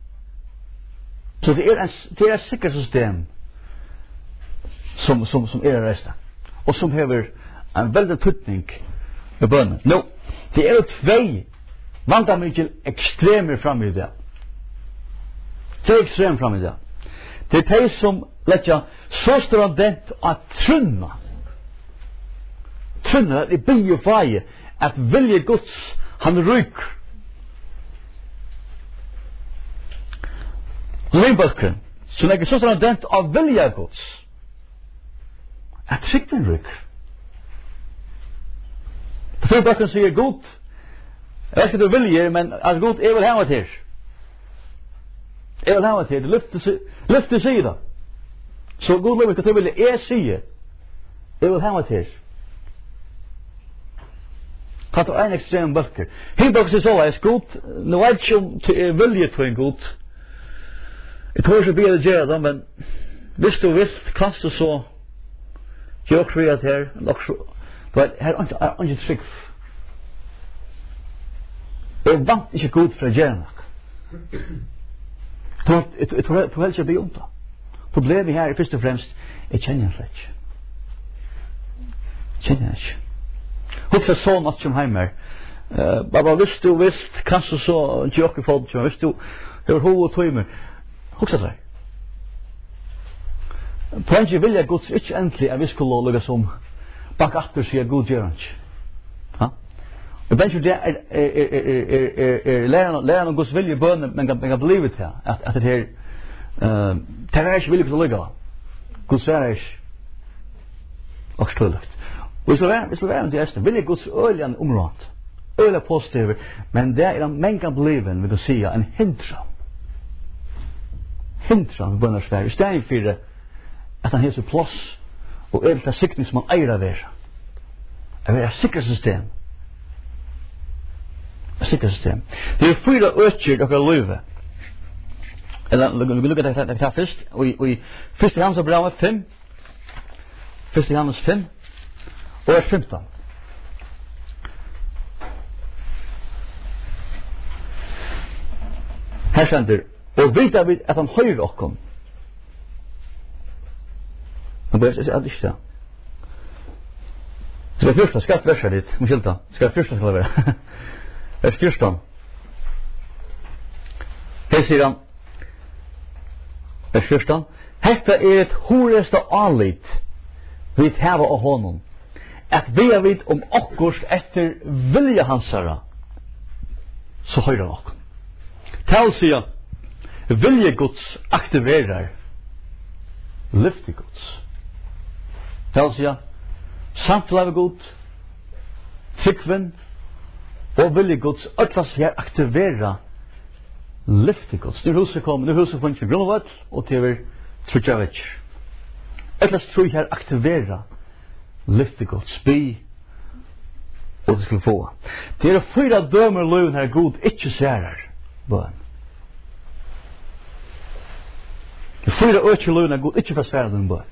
Så det är ett säkert system som är resta. Och som har en väldigt tutning med bön. No, det är två vanta mycket extremer fram i det. Det är extrem fram i det. Det är det som lägger så stor dent att trunna att det blir fire att vilja Guds han ryker. Limbaskren. Så lägger så stor dent av vilja Guds att sikten ryker. Det backen säger god. Jag vet inte du vilja men att god är väl hemma till. Är väl hemma till. Lyfter sida. Så god lever ska vilja är sige. Är väl hemma till. Kan du en extrem backer. Himback så är god. Nu vet jag om vilja till en god. Det tror jag blir det göra men visst du visst kan du så jag kreat här också. Men här inte trick. Det vant inte god för gärna. Det tror jag blir ont. Problemet här är först och främst är känner fläck. Känner. Hur så något som hemmer. Bara visst du visst kan du så joke folk som visst du hur och tøymer. Hur så där. Poängen vill jag Guds inte äntligen att vi skulle lugga som bak efter sig god görans. Ja? Och bänju det är lära Guds vilja bön men kan believe it här att det här terrorish vill inte lugga. Guds är och stulligt. Och så är det just vill Guds öljan områt. Öla positiv men det är en man kan believe in with the en hindran bönar Sverige. Istället för det att han har så plats och är det siktning som man äger där. Det är ett säkerhetssystem. Ett säkerhetssystem. Det är fyra ökjer och löve. Eller vi lukkar det här först. Och i första Johannes brev 5. Första Johannes 5. Och 15. Här sänder och vita vi att han höjer oss. Men det är inte så. Ska jag första skatt versa dit, Michilta. Ska jag första ska vara. Vers 14. Här säger han. Vers 14. Hetta är ett horesta anlit vid häva av honom. Att be vid om okkurs efter vilja hansara. Så höjer han oss. Tal säger vilja Guds aktiverar lyfter Guds. Tal säger samtliga god tryggven och vilja Guds ötlas här aktivera lyfter Guds. Nu huset kommer, nu huset får inte grundvat och till Trujavich. Ötlas tror här aktivera lyfter Guds. Be och det skulle få. Det är fyra dömer lön här god inte särar bön. Det fyra ökjuluna god inte försvärda den bön.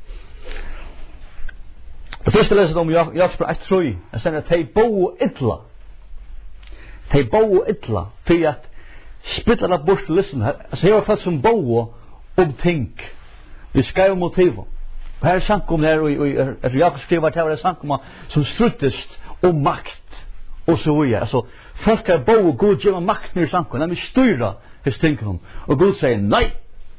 Det första läser om Jakobs 1:3. Jag säger att de bo illa. De bo illa för att spilla det bort lyssna. Så jag har fått som bo om tänk. Vi ska ju motivo. Här sankom där och Jakob skriver att det var sankom som struttest om makt och så vidare. Alltså folk är bo och god genom makt när sankom. När vi styra hur tänker de. Och Gud säger nej.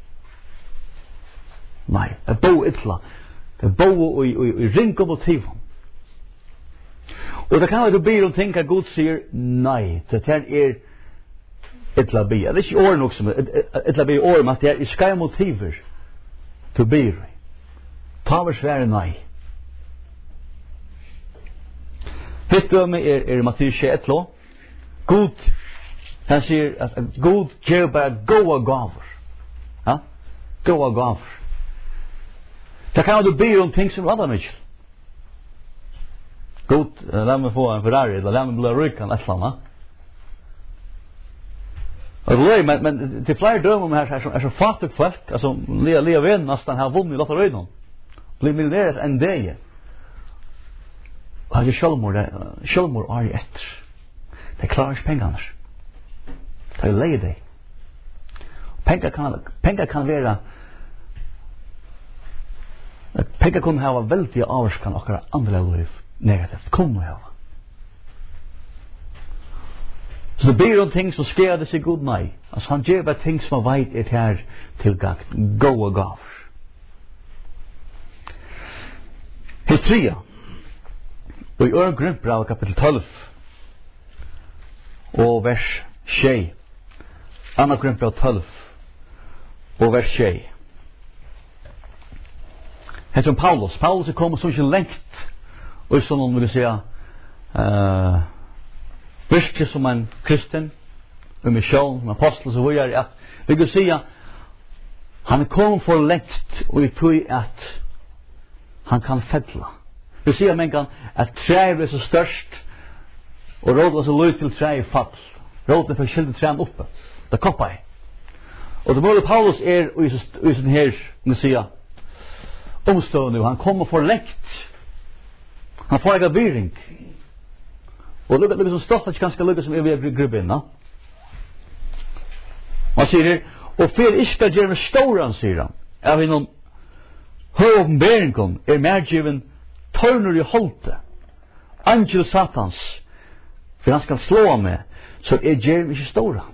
Nej, det bo illa. Det bo och ringa motiv. Och det kan vara att du ber och tänka att Gud säger nej. Det här är illa be. Det är inte åren också. Illa be åren att det är ska motiver till ber. Ta vi svära nej. Hittömme är Matteus 21. God, han säger att God ger bara goda gåvor. Ja? Goda gåvor. Så kan du be om ting som andra mycket. God, låt mig få en Ferrari, eller låt mig bli rik kan ett eller annat. Men till fler dömer här är så fattigt folk, alltså Lea Ven nästan har vunnit lotteriet. Blir miljonär en dag. Och det självmord är efter. Det klarar inte pengarna. Det är läge dig. Pengar kan vara pengar kan ha väldigt avskan och andra liv negativt. Kommer ha. Så det blir ting som sker det sig god nej. Alltså han ger bara ting som man vet är här till gakt. Gå och gav. Historia. Och i Örgrimbrau kapitel 12 och vers 6. Anna Grimbrau 12 och vers 6. Här som Paulus. Paulus är kommit så mycket längt. Och så någon vill säga virke som en kristen, en mission, en apostel, så vidare, att vi kan säga han kom för längt och i tog att han kan fälla. Vi säger människan att träd är så störst och råd så löjt till träd fall. Råden för skilda träd uppe. Det koppar jag. Och det mål Paulus är i sin här, nu säger omstående, och han kommer för längt. Han får en byring. Och lukka som stoffet ganska lukka som är vid grubbinna. Man säger det, och för iska ger med stora, säger han. Är vi någon högåpenberingen är medgiven törner i holte. Angel satans. För han ska slå med, så är ger inte stora.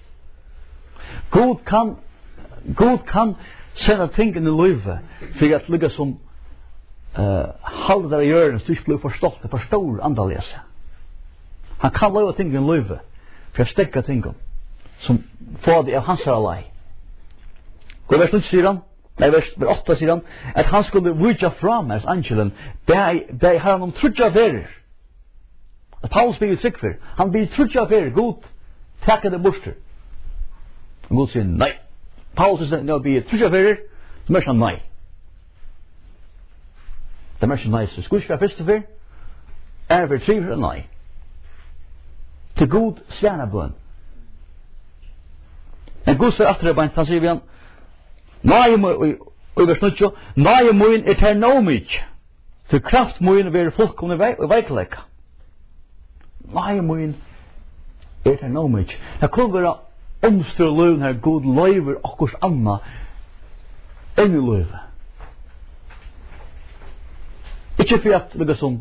God kan sända tingen i livet för att lukka som halva där i hjörnen så blir förstått för stor andalese. Han kan lova tingen i livet för att stäcka tingen som får det av hans allai. Och vers 9 säger han, nej vers 8 säger han, att han skulle vidja fram as angelen, där har han trudja verer. Att Paulus blir sick för, han blir trudja verer, god, täcka det borster. Och god säger nej. Paulus säger, no, blir trudja verer, så märker han nej. Det märker nej, så skulle jag först för, är vi tre för nej. Till god svärnabön. En god säger efter det, han säger vi han, nej, och vers 9, nej, moin är här nomich, till kraft moin är fullkomlig verklighet. Nej, moin är här nomich. Det kommer vara omstår lögn här, god löjver och hos anna, enn i löjver. Ikke for at det som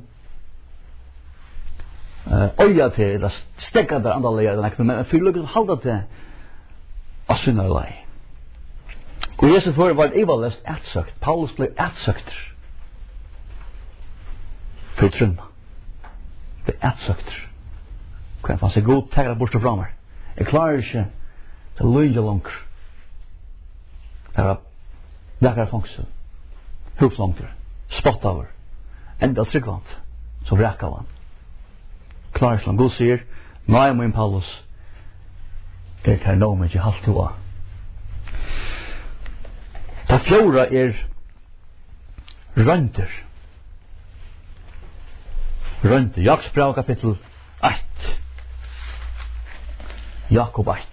øya til, eller stegga der andre leger, men for å halda til av sinne lei. Og Jesus for var evalest ætsøkt. Paulus ble ætsøkt for trunna. Ble ætsøkt. Hva fanns jeg god tegret bort fra meg. Jeg klarer ikke til lønge langer. Det er fangsel. Hupslanger. Spottaver. Enda tryggvant. Så vreka han. Klarer ikke god sier, nei min Paulus er her nå, men ikke halvt to av. Ta fjora rønter. Rønter. Jakobs brev kapittel 8. Jakob 8.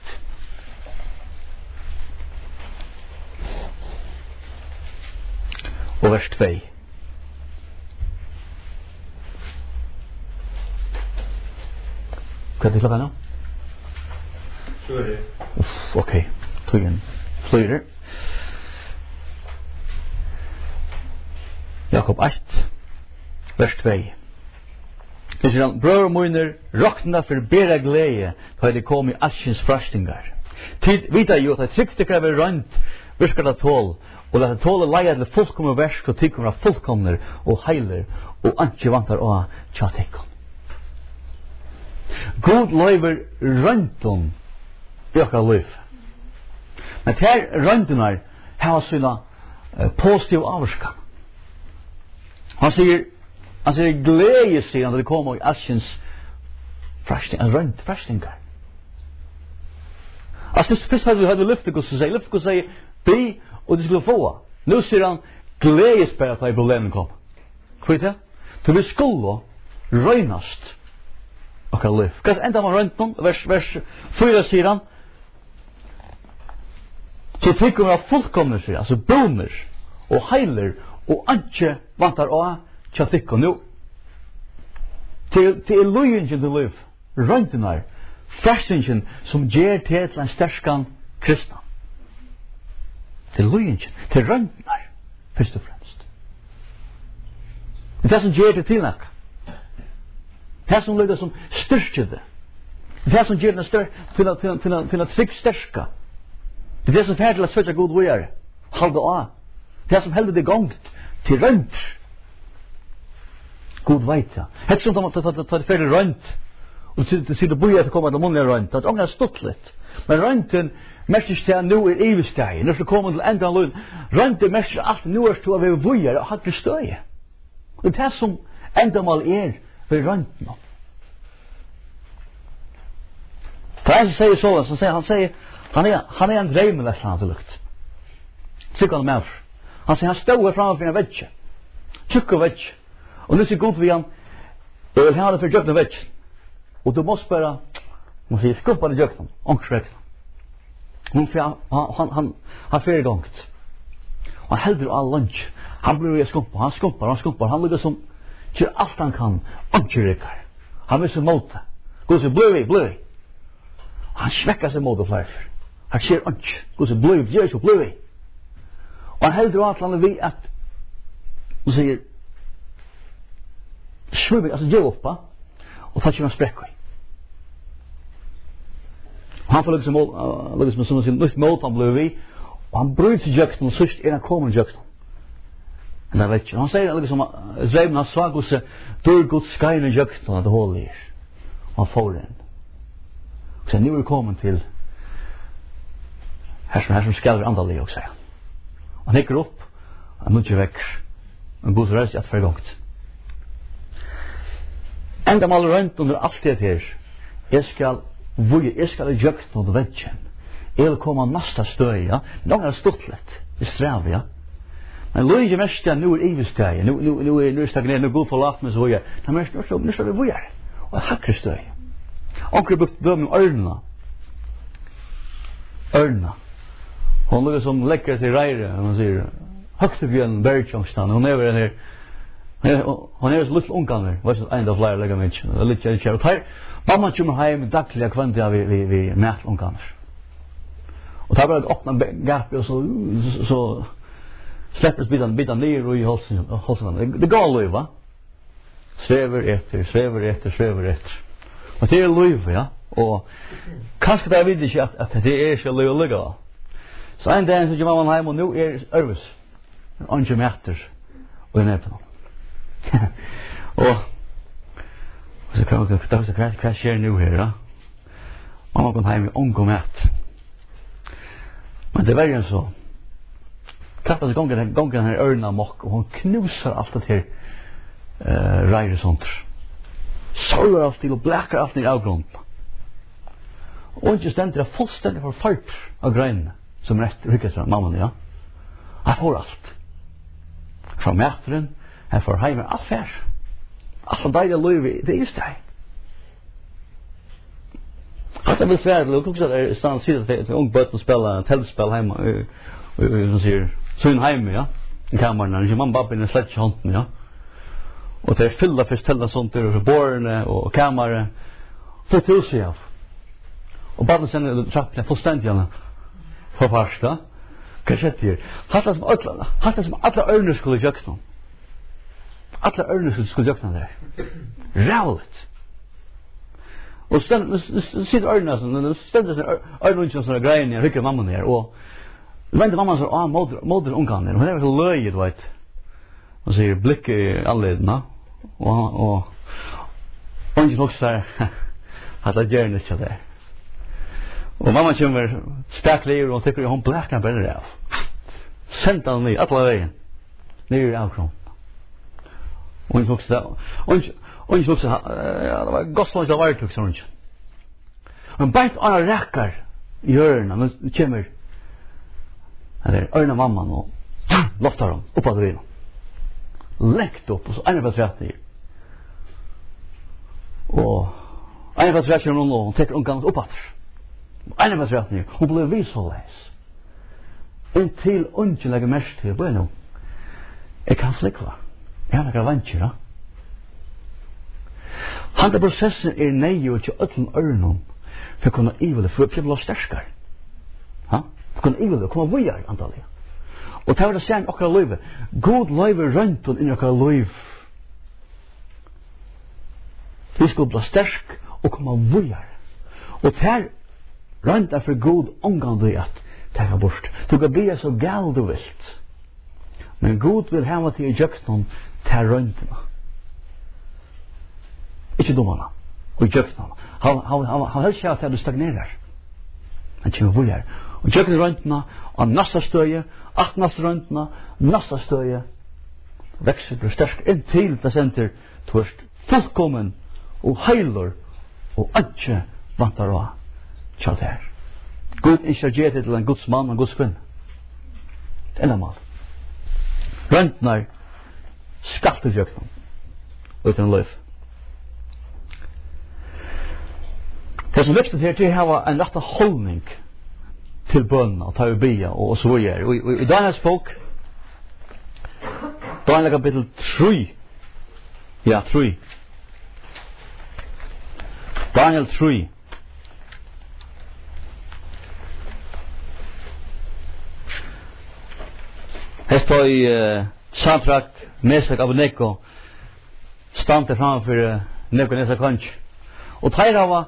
Og vers 2. Hva er det klokka nå? Ok, tog en fløyre. Jakob 8, vers 2. Det sier han, brød og møyner, råkna for bedre glede, da det kom i askens frastingar. Tid vidar jo at det tryggstikker over rønt, virker det tål, og at det tål leia til fullkomne versk, og tikkum av fullkomner, og heiler, og antje vantar av tjatikkum. God løyver røntun i okkar liv. Men her røntunar har sina positiv avskan. Han sier glede sig når det kommer i askens frastingar. Altså først hadde vi Lyftikus som sier, Lyftikus sier, be og de skulle få. Nå sier han, glede spør at det problemen kom. Hva er det? Så vi skulle røynast okkar liv. Hva enda man røynt vers 4 sier han, Så tycker jag fullkomna sig, alltså boner och heiler och inte vantar av tja tycker nu. Till löjningen till liv, röntenar, färsingen som ger till en stärkan kristna. Till löjningen, till röntenar, först och främst. Det som ger det till näka. Det som lyder som styrker det. Det som ger den till att trygg stärka. Det är det som färd till att söka god vågare. Halda av. Det som heldur det gångt till rönt. God veit ja. Det är som att ta det färdig rönt. Och det sitter boja att komma till många rönt. Det är ångar stuttligt. Men rönten märker sig nu är evigsteg. När det kommer till ända av lögn. Rönten märker sig att nu är det att vi vågare och hatt stöje. Och det är som ändamål är vid rönten. För säger så, han säger han är en drömmelös han till lukt. Tycker han med. Han säger han står framför en vägg. Tjocka vägg. Och nu ser god vi han. Jag vill ha det för jökna vägg. Och du måste bara skuppa det jökna. Ångsrätt. Han fer igångt. Och han heldur all lunch. Han blir ju skumpa. Han skumpar. Han ligger som kör allt han kan. Ångsräckar. Han vill så mota. Gå så blöj. Han smäckar sig mot och flerför. Han ser inte. Gå så blöj. Och han heldur att han vid att och säger svömmig, alltså ge uppa och tar sig en spräckor. Och han får liksom som sin nytt mål han blev vid och han bryter sig jökten och sist han kommer jökten. Men det vet inte. Han säger liksom Zeben har svag och säger du god skajna jökten att det håller er. Och han får den. Och sen nu är kommen till här som skalver andallig också. Och han häcker upp han mutjer väck en god röst att förgångt. Ända mal runt under allt det här. Jag ska jökt och väggen. Jag vill komma nästa stöj, ja. Några stuttlet. Det strävar, ja. Men löjge mest nu är evigsteg. Nu är stagnerad, nu går för laft med så här. Han mest nu ska vi vojar. Och hackar stöj. Onkel brukt döm örna. Hon ligger som läcker till rejre. Man säger högst upp i en bergtjongstan. Hon är den här. Hon är så lite ungarna. Vad är det flera lägga med? Lite kär. Och här mamma kommer hem dagliga kvantiga vi mät ungarna. Och tar bara ett öppna gap och så släpper bitan ner och i halsen. Det går löv, va? Sväver efter. Och det är löv, ja. Och kanske det vet inte att det är så löv. Så en dag så kommer man hem och nu är övrigt. Ange mäter och en äppel. Och så kan jag ta så crash nu här, ja. Man kan hem och mät. Men det var ju så. Kappa så gången här örna mock och hon knusar allt det här rejre sånt. Sorgar allt till och bläckar allt i avgrund. Och inte ständer det fullständigt för fart av grejen som rätt ryckas från mamman, ja. Han får allt. Från mätaren, han får hemma allt färs. Allt där det löv, det är just det. Att det blir svårt, det också är stan sidan till ung böt och spela tältspel hemma som säger syn hemma, ja. I kammaren när man bara in slätt handen, ja. Och det är fyllda för ställa sånt där och borne och kammare för till sig av. Och bara sen trappar fullständigt igen. För första kassetter. Hatta som alla örner skulle jökna. Alla örner skulle jökna där. Rävligt. Och sen sitter örnerna så ständer örnerna såna grejer rycker mamman ner och väntar mamman så moder ungan ner. Hon är så löjligt vet. Och säger blick i anledna och hon också så att det gör inte det. Och mamma kommer stäcklig och tycker hon bläckar bara av. Sent han ner alla vägen. Ner i avgrund. Och hon också ja, det var gosslångt av vartug sånt. Men bänt alla räckar i hörna men kommer eller örna mamman och loftar dem uppåt vägen. Läckt upp och så en av tvätten. Och en av tvätten hon tar ungan uppåt. En av tvätten hon blev visåläs. Inntil ungen legger mest til, bueno, jeg kan flikva. Jeg har noen vantjer, Handa prosessen nøye og til öllum ørnum for å kunne ivile, for å bli sterskare. For å kunne ivile, komme vujar antallig. Og det var det sen okkar løyve. God løyve røntun inn okkar løyv. Vi skulle bli stersk og komme vujar. Og der rønt for god omgang at taka bort. Du kan bli så gal du vilt. Men God vil hava til i jöknum til røntuna. Ikke domarna. Og i jöknum. Han helst at du stagnerar. Han kommer vujar. Og jöknum røntuna og nasta støye, nasta røntuna, nasta støye, vekser blir stersk inntil det senter tvørst fullkommen og heilur og ikke vantar å tja det her. God initiativ til en Guds mann og Guds kvinn. Det enda mal. Røntnar skatter jöknum uten løyf. Det som viktig her til å ha en rett holdning til bønna og ta i bia og så videre. Og i Daniels bok, Daniel kapitel 3, ja 3, Daniel 3, her står i Sadrak, Mesak, Abednego stande framfor Nebuchadnezzar konge. Og teir hava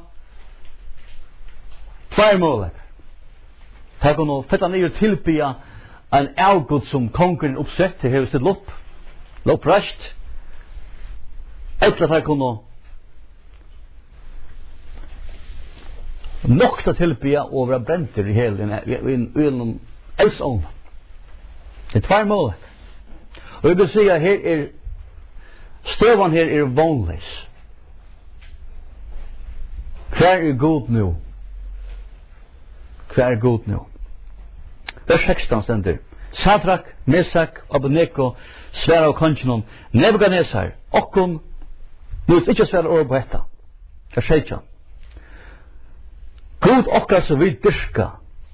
tvær målek. Teir kunne fetta ned tilbya en avgud som kongen oppsett til hever sitt loppræst. Etter teir kunne nokta tilbya og være brenter i hele ugenom eldsånd. Det tvær målek. Og jeg vil si at her støvan her vanlig. Hver god nu? Hver god nu? Vers 16 stender. Sadrak, Mesak, Abednego, sværa av kongenom, Nebuchadnezzar, okkom, nu er ikke sværa ord på etta. Vers 16. God okkar som vi dyrka,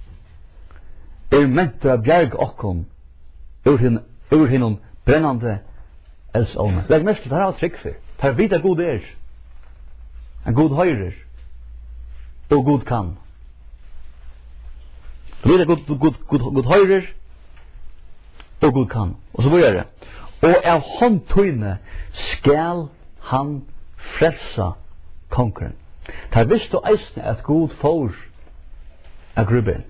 mentur av bjerg okkom, ur hinnom brennande eldsåne. Legg mest til, det er trygg for. Det er vita god en god høyrer, og god kan. Vita god høyrer, og god kan. Og så börjar det. Og av håndtøyne skal han frelsa konkurren. Det visste eisne at god får av grubben.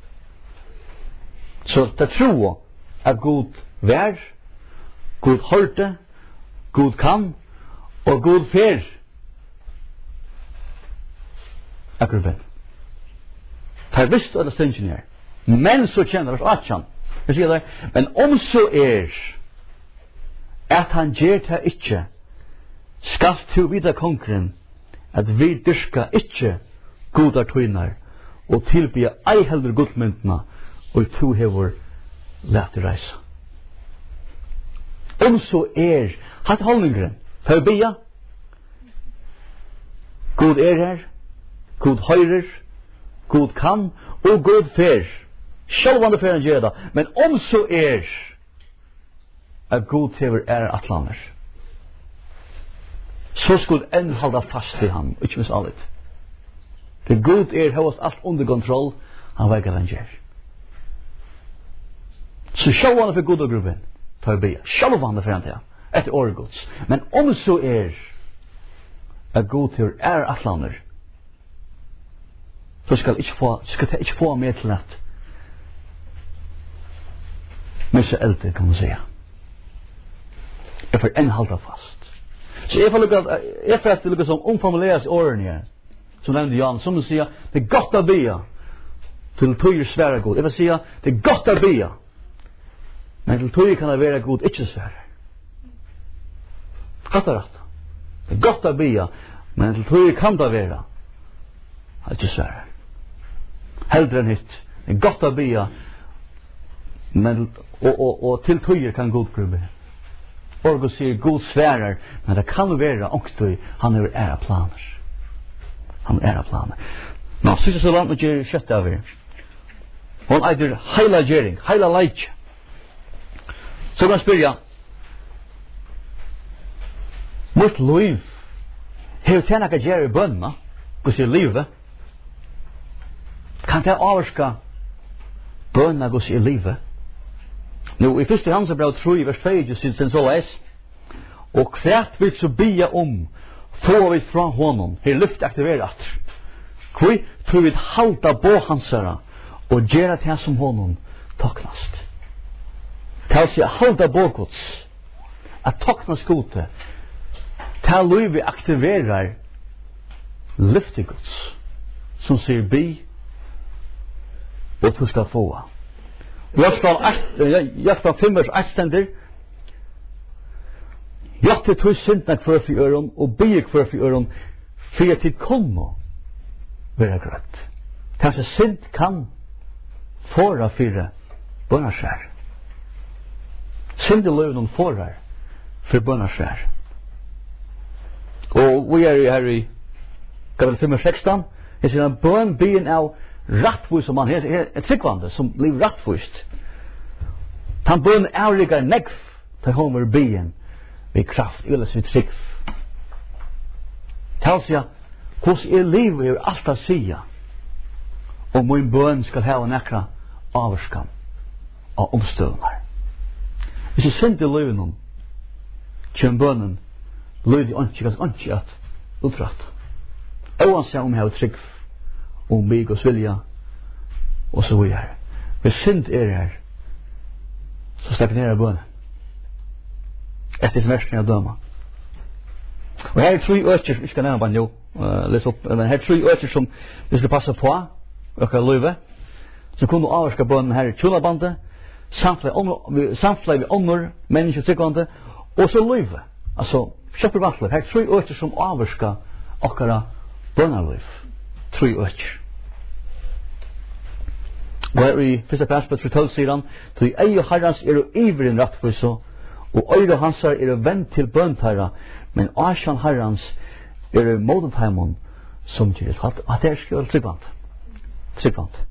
Så det tror at god vær, god hørte, god kan, og god fer av grubben. Det visste alle stundjen her. Men så kjenner oss atjan. Jeg sier det, men om så at han gjør det ikke, skal til videre konkurren at vi dyrka ikke godar tøynar og tilbya ei heldur godmyndna og to hever lett reisa. Om så hatt holdningren, ta vi bia, god her, god høyrer, god kan og god fer. Sjálvande fer han gjør det, men om så at god hever atlaner, så skulle en halda fast i ham, ikke minst allit. Det god hevast alt under kontroll, han veikar han gjør. Så sjálvande for god og gruppen, tar vi bia. Sjálvande for han til, etter åregods. Men om så at god hever atlaner, så skal det ikke få med til at missa eldre, kan man säga. Jeg får en halda fast. Så jeg får lukka som omformuleras i årene her, som nevnte Jan, som du sier, det er godt å bia til tøyer svære god. Jeg vil sier, det er godt å bia, men til tøyer kan det være god, ikke svære. Hatt er rett. Det er godt å bia, men til tøyer kan det være, ikke svære. Heldre enn hitt. Det er godt å bia, men og til tøyer kan god grubbe. Orgo sier god sværer, men det kan være ångstøy, han er æra planer. Han er æra planer. Nå, synes jeg så langt å gjøre kjøtt av her. Hon eitur heila gering, heila leik. Så kan spyrja, mot liv, hever tjena ka gjer i bønna, gus i livet, kan det avvarska bønna gus i livet? Nu, i 1. Hansebrev 3, vers 2, sin så leis, og kvært vil så bia få vi fra honom, her lyft aktiverat. Kvui, tror vi halda på hansara, og gjera det som honom taknast. Til å halda på gods, at taknast gode, til å vi aktiverar lyftig gods, som sier bi, og du skal få. Jakta 5 vers 1 stender, jakta tog syndna kvar for øron, og bi kvar for øron, for at tid kommer være grøtt. Kanskje synd kan fåra fire bønnaskjær. Synd i løven fårar for bønnaskjær. Og vi her i kapitel 5 vers 16, jeg sier bønn byen av rattvis som man er tryggvande som blir rattvist. Han bønn avrigar negv til homer byen vi kraft, ellers vi trygg. Tal seg hos livet er alt å sia og min bønn skal ha nekra avskan av omstøvnar. Hvis jeg synd i livet noen kjem bønnen lydig ikke at utratt. Oansett om jeg har trygg om mig og vilja og så videre. Hvis synd her så stagnerer bønnen etter smerten av døma. Og her 3 øker, vi skal nevne bare nå, les opp, men her 3 øker som vi skal passe på, øker løyve, som kunne avvarska bønnen her i tjunabandet, samflag vi ånder, mennesker tryggvande, og så løyve. Altså, kjøper vantler, her 3 øker som avvarska okkara bønnarløyv. 3 øker. Og her i 1. Persbrev 3:12 sier han, «Til ei og herrans er og iveren rattfyso, og øyre hansar er vendt til bøntæra, men asjan herrans er modentæmon som gjør det. At det er skjøl tryggvant.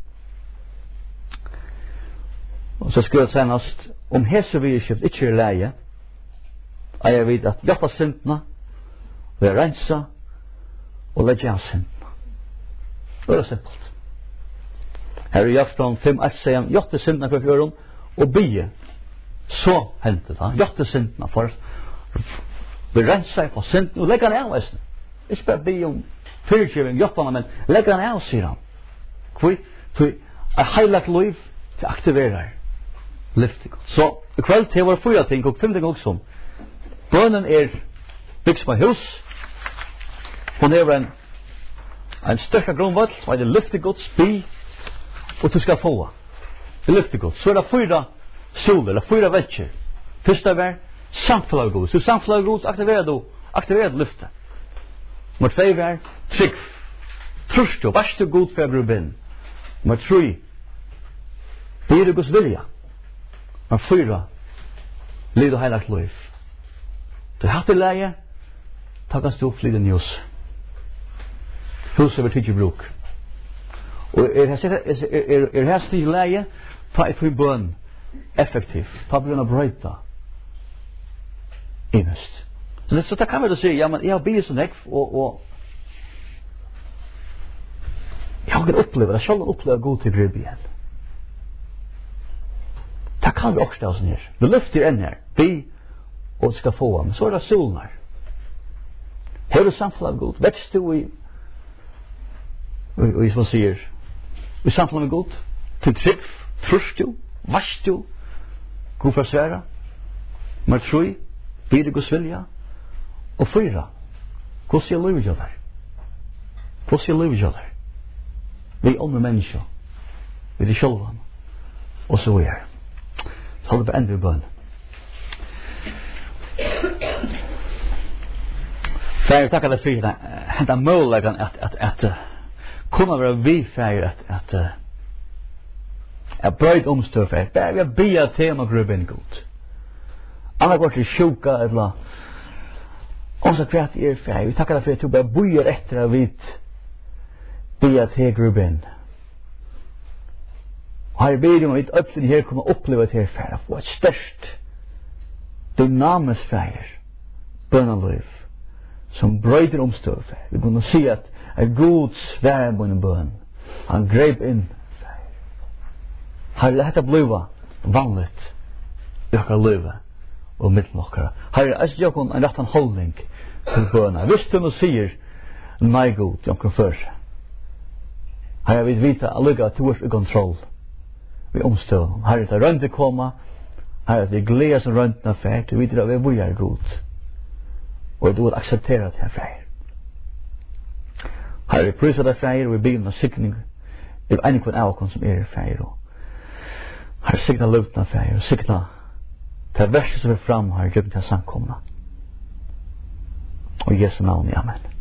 Og så skulle jeg senast, om hese vi ikke er leie, er jeg vidt at hjerta syndna, og jeg rensa, og legge av syndna. Det er simpelt. Her i Jakobsbrev 5:1 sier han, hjerta syndna for fjøren, og bygge. Så hentet han, hjertet syndene for vi renser på synden og legger han av oss. Ikke bare be om fyrtjøving, hjertene, men legger han av, sier han. Hvor? For heilagt liv til aktiverer lyftig. Så i kveld til vår 4 ting og 5 ting også. Bønnen er byggs på hus. Hun er en større grunnvold som er det lyftig gods, bi, og du skal få. Det lyftig gods. Så er det 4 soler, eller 4 vekker. Første var samfunnet god. Så samfunnet god aktiverer lyftet. Nummer 2 var trygg. Trust og varst god for å bruke. Nummer 3 blir det Guds vilja. Nummer 4 lyd og heilagt liv. Du har hatt det leie, takkast du opp lyd njøs. Huset over tidlig bruk. Og her stig leie, ta et høy bønn effektiv. Ta begynne å brøyta innest. Så det kan vi da si, ja, men jeg har bygget sånn ekv, og jeg har ikke opplevd, jeg selv har opplevd god til brød igjen. Det kan vi også stå sånn her. Vi løfter enn her, by, og skal få, men så er det solen her. Her er samfunnet god. Vekst du i, som man sier, i samfunnet god, til trygg, trus du, varst du, god for svære, nummer 3, blir det Guds vilja, og 4, hvordan sier livet gjør der? Hvordan sier livet gjør der? Vi er andre mennesker, vi er de sjølva, og så er det. Så holder vi enda i bønn. Fær, takk at jeg for henta muligheten at kunne være vi fær at brøyd omstør fær. Bare vi har bygget tema gruppen god. Alla går til sjuka eller også kvart er fær. Vi takkar for at du bare bøyer etter at vi bygget til gruppen. Her ber om at öpplen her kommer uppleva det her för att få ett störst dynamiskt färger bönalöv som bröjder omstöv. Vi kunde se att God svär på en bön. Han grep in färger. Her detta bliva vanligt i okkar liv og mittel okkara. Her jag kon en rättan hållning til bøna. Hvis du nå sier nei God til okkar før her jeg vil vite alluga at du er i kontroll vi omstøv. Her det rønte koma her det gleder som røntene fer du vet at vi er God og du vil akseptera det her fer her vi prøyser det fer og vi bygger en sikning i enikon av okkar som er fer og her sikna lutna fer og sikna det verste som er fram her gjør det samkomna og i Jesu navn, amen.